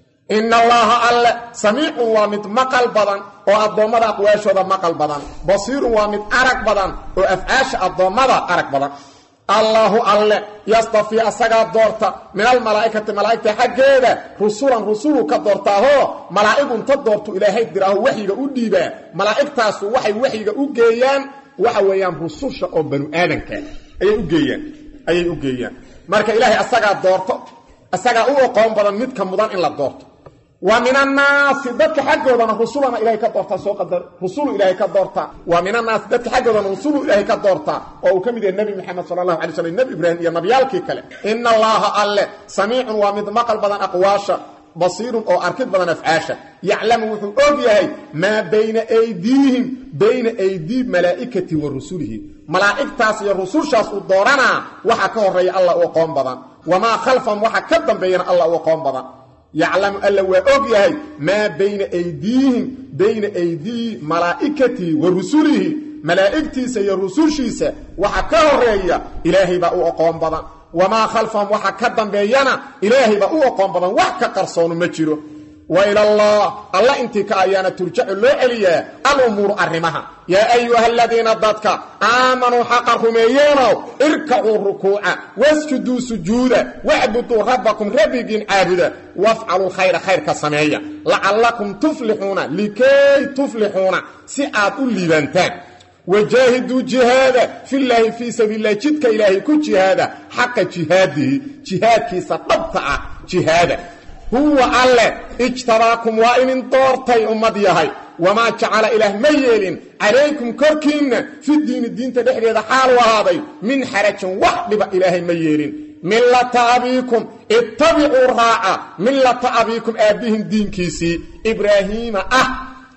إن الله الله سميع ومت مقل بدن وأضمد أقواشه مقل بدن بصير ومت أرك بدن وأفعاش أضمد أرك بدن الله الله يصطفي أسقى دورتا من الملائكة ملائكة حقيقة رسولا رسوله كدورتا هو ملائكة تدورت إلى هيدره وحيقة أديبا ملائكة تاسو وحي وحيقة أجيان وحويان رسوش أو بنو آدم كان أي أجيان أي أجيان مارك إلهي أسقى دورتا أسقى أو قوم بدن متك مدان إلا دورتا ومن الناس ذاتك حقه رسولنا إلهي كدورتا سوق الدر رسول إلهي كدورتا ومن الناس ذاتك حقه رسول إلهي كدورتا أو كمد النبي محمد صلى الله عليه وسلم النبي إبراهيم يا نبي الكلام إن الله الله سميع ومدمقل بدن أقواشا بصير أو أركض بدن أفعاشا يعلم وحقه ما بين أيديهم بين أيدي ملائكة ورسوله ملائكة تاسي الرسول شاس الدورنا وحكاه رأي الله وقوم بدن وما خلفهم وحكدهم بين الله وقوم بدن يعلم ألا وأوجيه ما بين أيديهم بين أيدي ملائكتي ورسوله ملائكتي سي رسول شيسا وحكاه رأي إلهي بأو أقوم بضان وما خلفهم وحكدهم بينا إلهي بأو أقوم بضان وحكا قرصون مجره وإلى الله الله انت كأيانا ترجع له إليه الأمور أرمها يا أيها الذين ضدك آمنوا حقكم إيانا اركعوا الركوع واسجدوا سجودا واعبدوا ربكم ربكين عابدا وافعلوا الخير خير كالسمعية لعلكم تفلحون لكي تفلحون سئات الليبانتان وجاهدوا جهادا في الله في سبيل الله جدك إلهي كل جهادا حق جهاده جهاد كيسا طبطع جهادا هو الله اجتراكم وإن انطورتي أمديهي وما جعل إله ميلين عليكم كركين في الدين الدين تدحري هذا حال وهذا من حرج وحلب إله ميلين ملة أبيكم اتبعوا الراعة ملة أبيكم أبيهم دين كيسي إبراهيم أه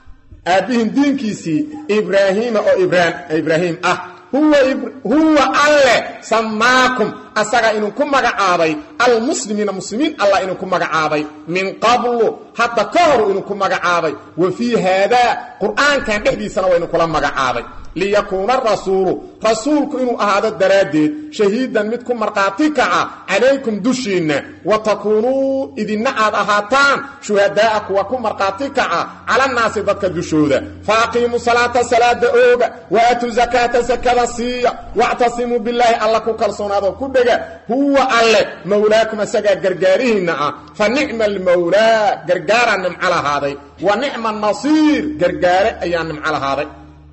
أبيهم دين كيسي إبراهيم أو إبراهيم إبراهيم أه هو إبر... هو الله سماكم أسرع إنكم مقعابي المسلمين المسلمين الله إنكم مقعابي من قبل حتى كهروا إنكم مقعابي وفي هذا قرآن كان بحدي سنة وإنكم مقعابي liyakuuna rasuulu rasuulku inuu ahaado daraaddeed shahiidan mid ku markhaati kaca calaykum dushiinna wa takuunuu idinna aad ahaataan shuhadaa'a kuwa ku markhaati kaca calannaasi dadka dushooda fa aqiimuu salaata salaada ooga wa aatuu zakaata sakada siiya wactasimuu bilaahi alla ku kalsoonaadoo ku dhega huwa alle mawlaakum asagaa gargaarihiinna ah fa nicma almawlaa gargaaraa nimco lahaaday wa nicma anasiir gargaare ayaa nimco lahaaday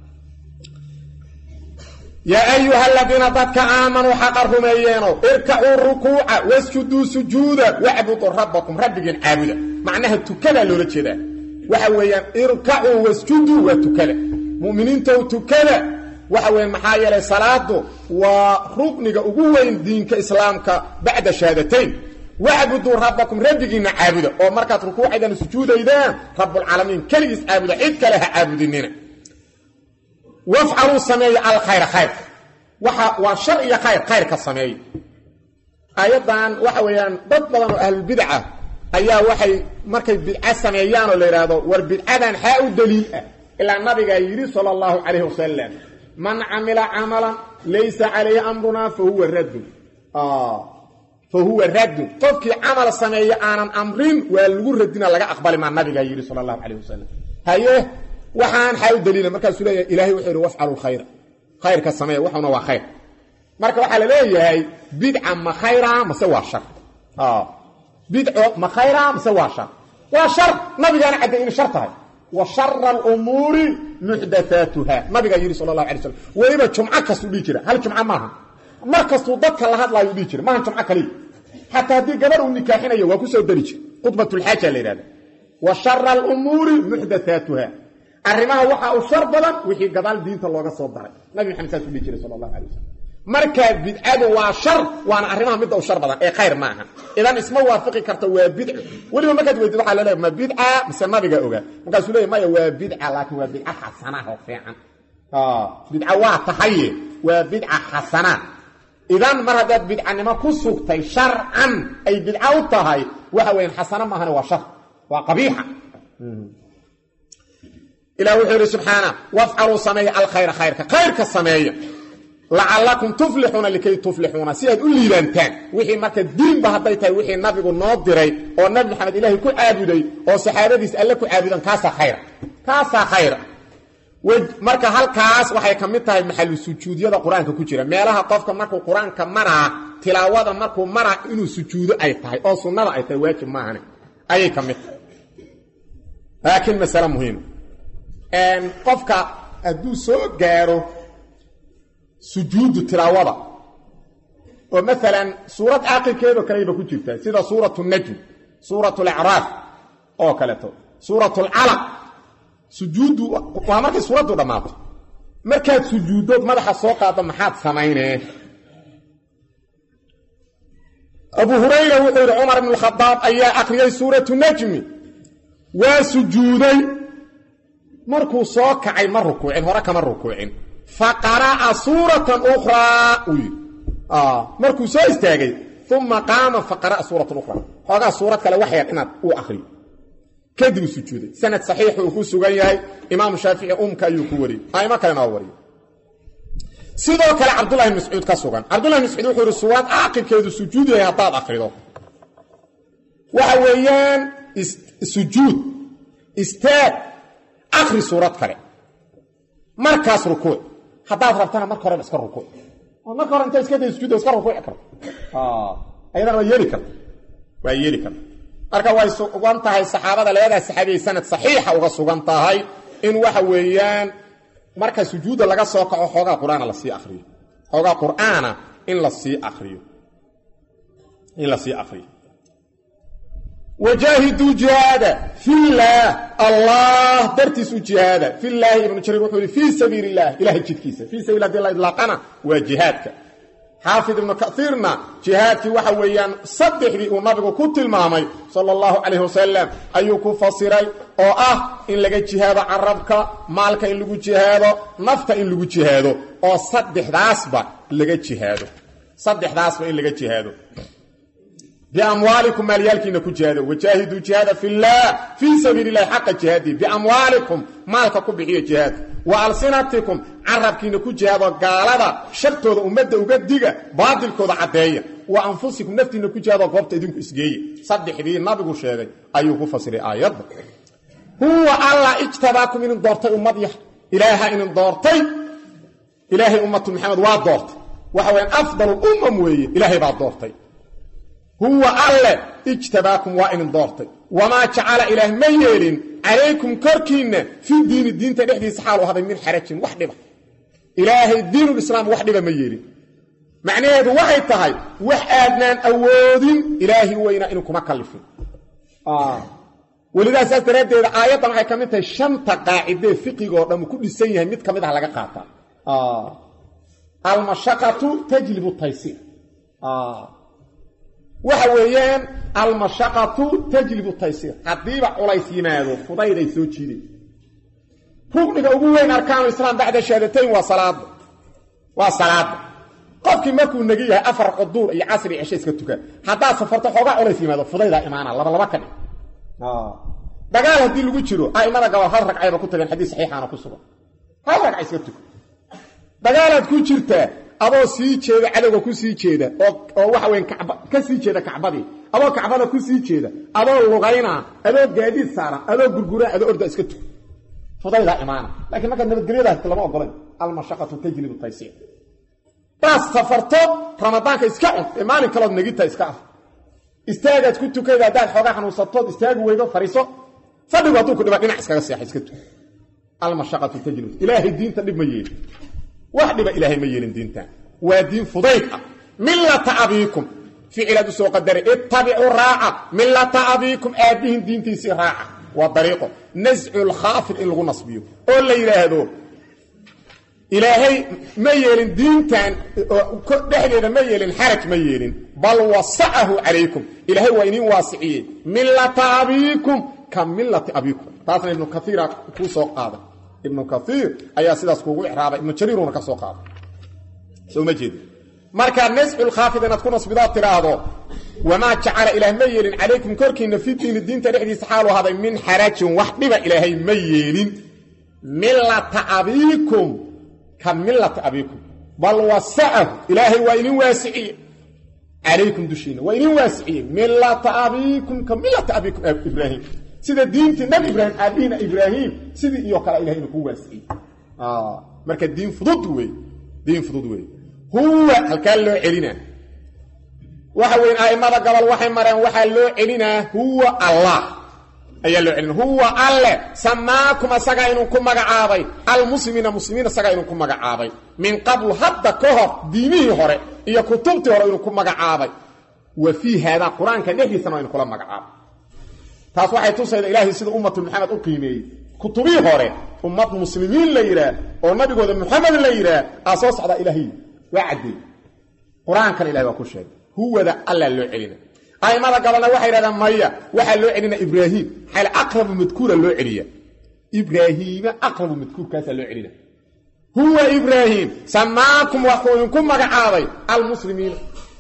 yaa ayuha aladiina dadka aamanuu xaqa rumeeyeeno irkacuu rukuuca wasjuduu sujuuda wacbuduu rabbakum rabbigiin caabuda macnaha tukadaa loola jeedaa waxa weeyaan irkacuu wasjuduu waa tukada mu'miniintow tukada waxa weeyaan maxaa yeelay salaadu waa rukniga ugu weyn diinka islaamka bacda shahaadatayn wacbuduu rabbakum rabbigiinna caabuda oo markaad rukuucaydaan sujuudaydaan rabbulcaalamiin keligiis caabuda cid kale ha caabudinina wafcaluu sameeya alkhayra khayrka waxa waa shar iyo khayr khayrka sameeya ayadan waxa weeyaan dad badan oo ahlulbidca ayaa waxay markay bidca sameeyaan oo la yidhaahdo war bidcadan xaa u daliil ah ilaa nabigaa yidhi sala allahu calayhi wasalam man camila camalan laysa calayhi amrunaa fa huwa raddun fa huwa raddun qofkii camal sameeya aanan amrin waa lagu radina laga aqbali maa nabigaa yidhi sala allahu calayhi wasalam haye waxaan xaa u daliila markaasuu leeyahay ilaahay wuxuu yidhi wafcalu lkhayra khayrka sameeya waxuna waa khayr marka waxaa la leeyahay bidca ma khayra mase waa shar bidco ma khayra mase waa shar waa shar nabigaana cadday inay shar tahay wa shara alumuuri muxdathaatuha nabigaa yidhi sala allahu alay slam weliba jumco kastuu dhihi jira hal jumco maaha mar kastuu dadka la hadlaayo dhihi jira maaha jumco kaliya xataa haddii gabar uu nikaaxinayo waa ku soo dari jira khudbatulxaaja la yidhahda wa shara alumuuri muxdathaatuha arrimaha waxa uu shar badan wixii gadaal diinta looga soo daray nabi maxamed saas u dhihi jiray sallallahu alayhi wasallam marka bidcadu waa shar waana arrimaha mid uu shar badan ee khayr maaha idan isma waafaqi karto waa bidco waliba markaad weydiido waxa la leeyahay ma bidca mise nabiga ogaa markaasuu leeyahay maya waa bidca laakiin waa bidca xasana oo fiican ah bidca waa tahay waa bidca xasana idan mar hadaad bidcanimo ku sugtay sharcan ay bidca u tahay waxa weyn xasana maaha waa shar waa qabiixa إلى وحير سبحانه وافعلوا سمية الخير خيرك خيرك سمية لعلكم تفلحون لكي تفلحون سياد قل لي لانتان وحي مكة الدين بهديتها وحي النبي الناظري أو النبي محمد إلهي كل عابدي أو صحابة يسأل لكم عابدا كاسا خيرا كاسا خيرا ومركة هل كاس وحي كمتها محل السجود يدا قرآن كوشيرا ميلها قفك مركة القرآن كمرا تلاوة مركة مرا إنو سجود أيتها أو سنة أيتها واجب معنا أي كمتها لكن مسألة مهمة ان قفكا ادو سو غيرو سجود تلاوه ومثلا سوره عاقل كيدو كليبه كجيرتا سيده سوره النجم سوره الاعراف او كلتو سوره العلق سجود ومركي سوره دماto markaad sujuudood madaxa soo qaado maxaad sameeyne Abu Hurayra wuxuu Umar ibn al-Khattab ayaa akhriyay suuratu najm wa sujuuday markuu soo kacay mar rukuucin hore kama rukuucin faqara suuratan ukhra ah markuu soo istaagay thumma qama faqara suuratan ukhra hoga suurad kale wax yar inaad u akhriyo kadib sujuuday sanad saxiix uu ku sugan yahay imaam shaafici umka ayuu ku wari ayma kale noo wari sidoo kale abdullah ibn mas'ud ka sugan abdullah ibn mas'ud wuxuu suurad aqilkeedu sujuuday hadaad akhrido waxa weeyaan sujuud istaag akhri suurad kale markaas rukuuc hadaad rabtana marka hore iska rukuuc oo marka hore inta iska day sujuud iska rukuuc karto ah ayadana waa yeeli karto waa yeeli karto marka way sugan tahay saxaabada leedahay saxaabi sanad saxiixa uga sugan tahay in waxa weeyaan marka sujuuda laga soo kaco xogaa quraana la sii akhriyo xogaa quraana in la sii akhriyo in la sii akhriyo وجاهدوا جهادا في الله الله درتس جهادا في الله ابن جرير وحول في سبيل الله إله جدكيسة في سبيل الله إطلاقنا وجهادك حافظ ابن كثيرنا جهادك وحويان صدح بي ونبغ كنت المامي صلى الله عليه وسلم أيوك فصيري أو أه إن لقى جهاد عربك مالك إن لقى جهاده نفط إن لقى جهاده أو صدح داسبا لقى جهاده صدح داسبا إن لقى جهاده biamwaalikum maalyaalkiina ku jihaada wajaahiduu jihaada fillah fii sabiili llahi xaqa jihaadii biamwaalikum maalka ku bixiya jihaad wa alsinatikum carabkiina ku jihaado gaalada shartooda ummadda uga diga baadilkooda caddeeya wa anfusikum naftiina ku jihaado goobta idinku isgeeya saddexdii nabigu sheegay ayuu ku fasiray aayadda huwa allah ijtabaakum inin doortay ummad yah ilaaha inin doortay ilaahay ummatu maxamed waa doortay waxa weeyaan afdalu ummam weeye ilaahay baa doortay huwa alle ijtabaakum waa inin doortay wamaa jacala ilaah ma yeelin calaykum korkiinna fi diini diinta dhexdiisa xaal u haday min xarajin wax dhiba ilaahay diinulislaam wax dhiba ma yeelin macnaheedu waxay tahay wax aadnaan awoodin ilaahi weynaa inuu kuma kallifin welidaas saas daraaddeeda aayaddan waxay ka mid tahay shanta qaacidee fiqigoo dhammu ku dhisan yahay mid ka mid ah laga qaataa almashaqatu tajlibu taysiir waxa weeyaan almashaqatu tajlibu taysiir haddiiba culays yimaado fudayday soo jiideen rugniga ugu weyn arkaanu islaam bacda shahaadatayn waa salaada waa salaada qofkii markuu nagi yahay afar quduur iyo casri cisho iska tukaa haddaad safarto xoogaa culays yimaado fudaydaa imaana laba laba ka dhig dagaal haddii lagu jiro aimada gobol hal ragcayba ku tageen xadiis saxiixaana ku sugan hal ragca iska tuka dagaalaad ku jirtaa adoo sii jeeda cadowga ku sii jeeda oo oo waxa weyn kacba ka sii jeeda kacbadii adoo kacbada ku sii jeeda adoo lugayna adoo gaadiid saaran adoo gurgura adoo orda iska tuka fudayda imaana laakiin marka nabadgelyadaas lama ogolan al mashaqatu tajlibu taysiir taas safarto ramadaanka iska cun maalin kale nagita iska ah istaagaad ku tukayda hadaad xoogaa xanuunsatood istaagu weydo fariiso fadhigu hadduu ku dhiba dhinac iskaga seexa iska tuka al mashaqatu tajlibu ilaahay diinta dhib ma yeelin wax dhiba ilaahay ma yeelin diinta waa diin fudayd ah millata abiikum ficiladu soo qadare ittabi'u raa'a millata abiikum aabihin diintiisi raa'a waa dariiqo nas'u al-khafid in lagu nasbiyo oo la yiraahdo ilaahay ma yeelin diintan dhexdeeda ma yeelin xaraj ma yeelin bal wasa'ahu alaykum ilaahay waa inin waasiciyay millata abiikum kam millati abiikum taasna ibn kathir ku soo qaada ibn kathir ayaa sidaas kuugu ixraabay ibn jariiruna ka soo qaada soo ma jeed marka nas'u al-khafid inaad ku nasbidaa tiraahdo wama jacala ilaah ma yeelin alaykum korkiina fi diin diinta dhexdiisa xaalu haday min xarajin wax dhiba ilaahay ma yeelin millata abiikum kam millata abiikum bal wasa'ahu ilaahay waa inin waasiciyay alaykum dushina waa inin waasiciyay millata abiikum kam millata abiikum ibrahim sida diinti nabi ibrahim aabina ibrahim sidii iyo kala ilaahay inuu ku waasiciyay ah marka diin fudud weey diin fudud weey huwa halkaan loo celina waxa weyn aimada gobol waxay mareen waxa loo celina huwa allah ayaa loo celina huwa alle samaakum asaga inuu ku magacaabay almuslimiina muslimiina asaga inuu ku magacaabay min qabl hadda ka hor diimihii hore iyo kutubtii hore inuu ku magacaabay wa fi hada quraanka dhexdiisana inuu kula magacaabay taas waxay tusaydaa ilaahay sida ummatu maxamed u qiimeeyay kutubii hore ummad muslimiin la yiraa oo nabigooda maxamed la yiraa asoo socda ilaahay wacdi quraanka ilaahay waa ku sheegay huwa da alla loo celina aymada gabalna waxay yiraahdaan maya waxa loo celina ibraahim hal aqrab madkuura loo celiya ibraahim aqrab madkuurkaas loo celina huwa ibraahim samaakum wa qulunkum magacaabay almuslimiin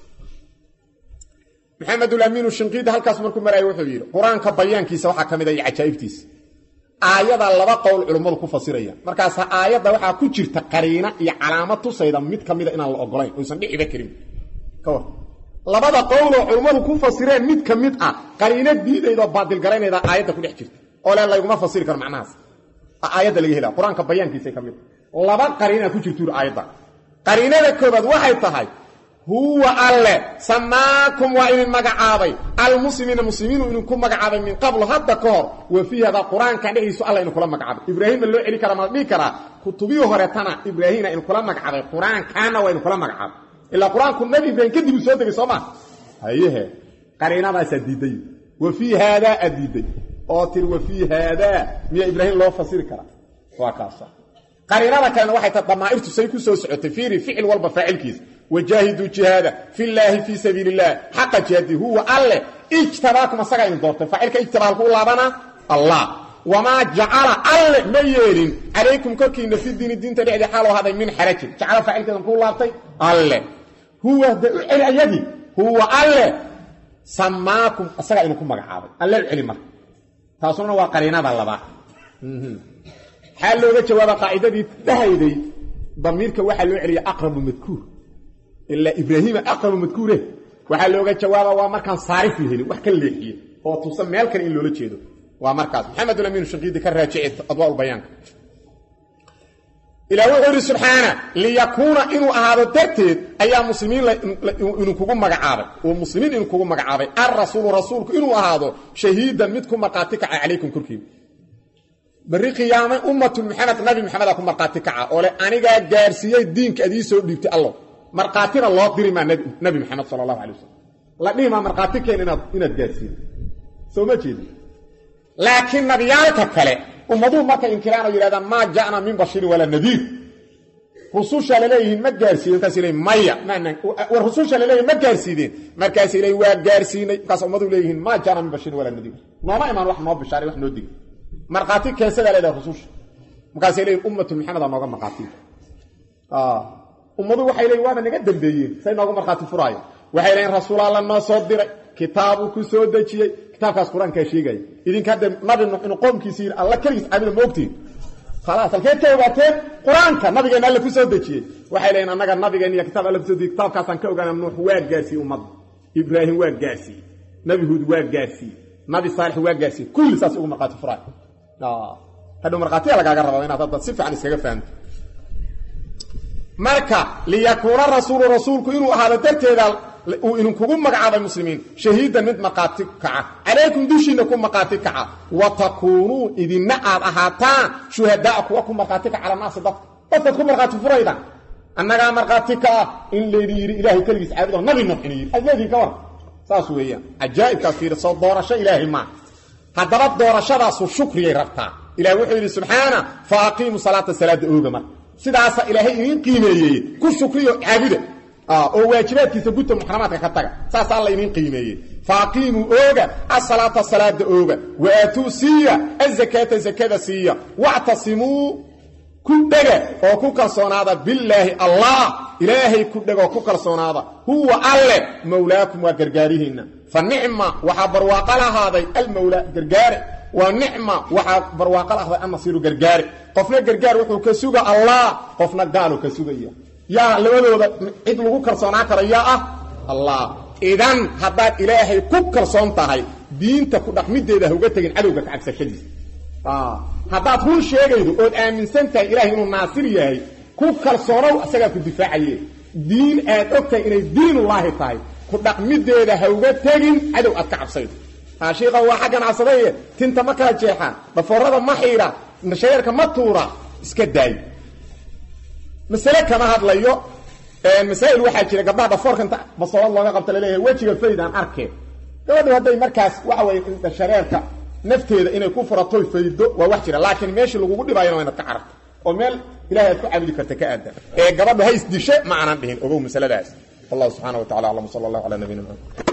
محمد الأمين الشنقيطي halkaas markuu maray wuxuu yiri quraanka bayaankiisa waxa kamid ah ajaa'ibtiisa aayada laba qowl culimadu ku fasiraya markaas aayada waxa ku jirta qariina iyo calaamad tusayda mid kamid ah inaan la ogolayn oo san dhiciba karin ka war labada qowl oo culimadu ku fasireen mid kamid ah qariina diidaydo baadil garaynayda aayada ku dhex jirta oo la lagu ma fasiri karo macnahaas aayada laga helaa quraanka bayaankiisa kamid laba qariina ku jirto aayada qariinada koobaad waxay tahay هو الله سماكم وإن المقعابي المسلمين المسلمين إنكم مقعابي من قبل هذا كور وفي هذا القرآن كان يسأل الله إنكم مقعابي إبراهيم اللي عليك رمى بيكرا كتبيه هرتنا إبراهيم إنكم مقعابي القرآن كان وإنكم مقعابي إلا القرآن كن نبي إبراهيم كده بسوته بصمة هيه قرينا ما سديدي وفي هذا أديدي أوتر وفي هذا ميا إبراهيم الله فصير كرا وكاسا قرينا كان واحد الضمائر تسيكو سوسع تفيري فعل والبفاعل كيس وجاهدوا جهادا في الله في سبيل الله حق جهاده هو الله اجتباكم اسغا ان دورته فاعلك اجتباكم الله بنا الله وما جعل الله ميرين عليكم كوكين في الدين الدين تدعي حاله هذا من حرج جعل فاعلك ان كل لابتي الله هو اليدي هو الله samaakum asaga inuu ku magacaabay alla cili mar taasuna waa qariinada laba xal looga jawaaba qaacidadii dhahayday damiirka waxa loo celiya aqrabu madkuur illa ibrahima aqrabu madkuure waxa looga jawaaba waa markaan saarif yahay wax ka leexiye oo tusan meel kale in loola jeedo waa markaas maxamed al-amin shaqiidi ka raajicay adwaa al-bayan ila wuxuu subhana li yakuna inu ahaado darteed ayaa muslimiin inuu kugu magacaabay oo muslimiin inuu kugu magacaabay ar-rasuul rasuulku inuu ahaado shahiidan mid ku marqaatika calaykum kurkiin bari qiyaama ummatu muhammad nabi muhammad ku marqaatika oo le aniga gaarsiiyay diinka adii soo dhigtay allah marqaatina loo diri ma nabi muhammad sallallahu alayhi wasallam la dhima marqaatika inaad inaad gaarsiin soo ma jeedi laakiin nabiyaalka kale ummadu marka inkiraano yiraahdaan ma jaana min bashir wala nadir rususha leeyihiin ma gaarsiin taas ilay maya maana war rususha leeyihiin ma gaarsiin markaas ilay waa gaarsiinay kaas ummadu leeyihiin ma jaana min bashir wala nadir nooma iman wax noo bishaari wax noo dig marqaati keesada leedahay rususha markaas ilay ummatu muhammad nooga marqaati ah ummadu waxay leeyihiin waa naga dambeeyeen say nooga marqaati furaayo waxay leeyihiin rasuul allah noo soo diray kitaabu ku soo dajiyay kitaabkaas quraanka sheegay idinka hadda nabi nuux inuu qoomkiisa alla kaliis aamina moogtiin خلاص halkeed ka ogaateen quraanka nabigeena alla ku soo dajiyay waxay leeyeen anaga nabigeena iyo kitaab alla ku soo dajiyay kitaabkaas aan ka ogaanay nuux waa gaarsiin ummad ibraahim waa gaarsiin nabi huud waa gaarsiin nabi saalix waa gaarsiin kulli saas ugu marqaati furay ah hadu marqaati laga rabo inaad dad si fiican iskaga fahanto marka li yakuna rasuul rasuulku inuu ahaado darteeda inuu kugu magacaabay muslimiin shahiidan mid maqaati kaca alaykum dushina ku maqaati kaca wa takunu idinna aad ahaataan shuhadaa kuwa ku maqaati kaca naas dad dad ku maqaati furayda annaga maqaati ka in leeyiri ilaahi kaliis caabudo nabi nuux inii adleedii ka war saas weeyaan ajaa'ib ka fiir soo doorasho ilaahi ma hadaba doorashadaas shukriye rabtaa ilaahi wuxuu yiri subhana faaqimu salata salaada oogama sidaas ilaahi in qiimeeyay ku shukriyo caabudo اه او واجباتكيسا غوتا محرماتك كتاغا ساس الله ينين قيميه فاقيموا اوغا الصلاه الصلاه اوغا واتوا سيا الزكاه زكاه سيا واعتصموا كدغا او كوكلسونادا بالله الله الهي كدغا او كوكلسونادا هو الله مولاكم وغرغاريهن فالنعمه وحبر واقل هذا المولى غرغار ونعمه وحبر واقل هذا النصير غرغار قفنا غرغار وحو كسوغا الله قفنا قالوا كسوغيا يا لولودا عيد لوgu kalsoonaa karaya ah Allah idan habaad ilaahay ku kalsoon tahay diinta ku dhaqmideeda uga tagin cadowga ka cagsashadiis ah habaad run sheegaydo oo aaminsan tahay ilaahay inuu naasir yahay ku kalsoonow asaga ku difaacaye diin aad ogtay inay diin Ilaahay tahay ku dhaqmideeda uga tagin cadow aad ka cabsaydo ha sheega waa xagan casaday tinta ma kala jeexan bafoorada ma xiira nasheerka ma tuura iska daay مسألة كما هادلايو المسائل waxa jira gabdhaha dhafoorkanta basoolad looga qabta leeyahay wajiga faydaan arkay gabadhu haday markaas waxa way inta shareerka nafteeda inay ku furato faydo waa wax jira laakiin meesha lagu dhibaayna waa ka carab oo meel ilaahay ku caabudi karta ka aada ee gabadhu hays dishe ma aanan dhihin ogow mas'aladaas Allah subhanahu wa ta'ala sallallahu ala nabiyina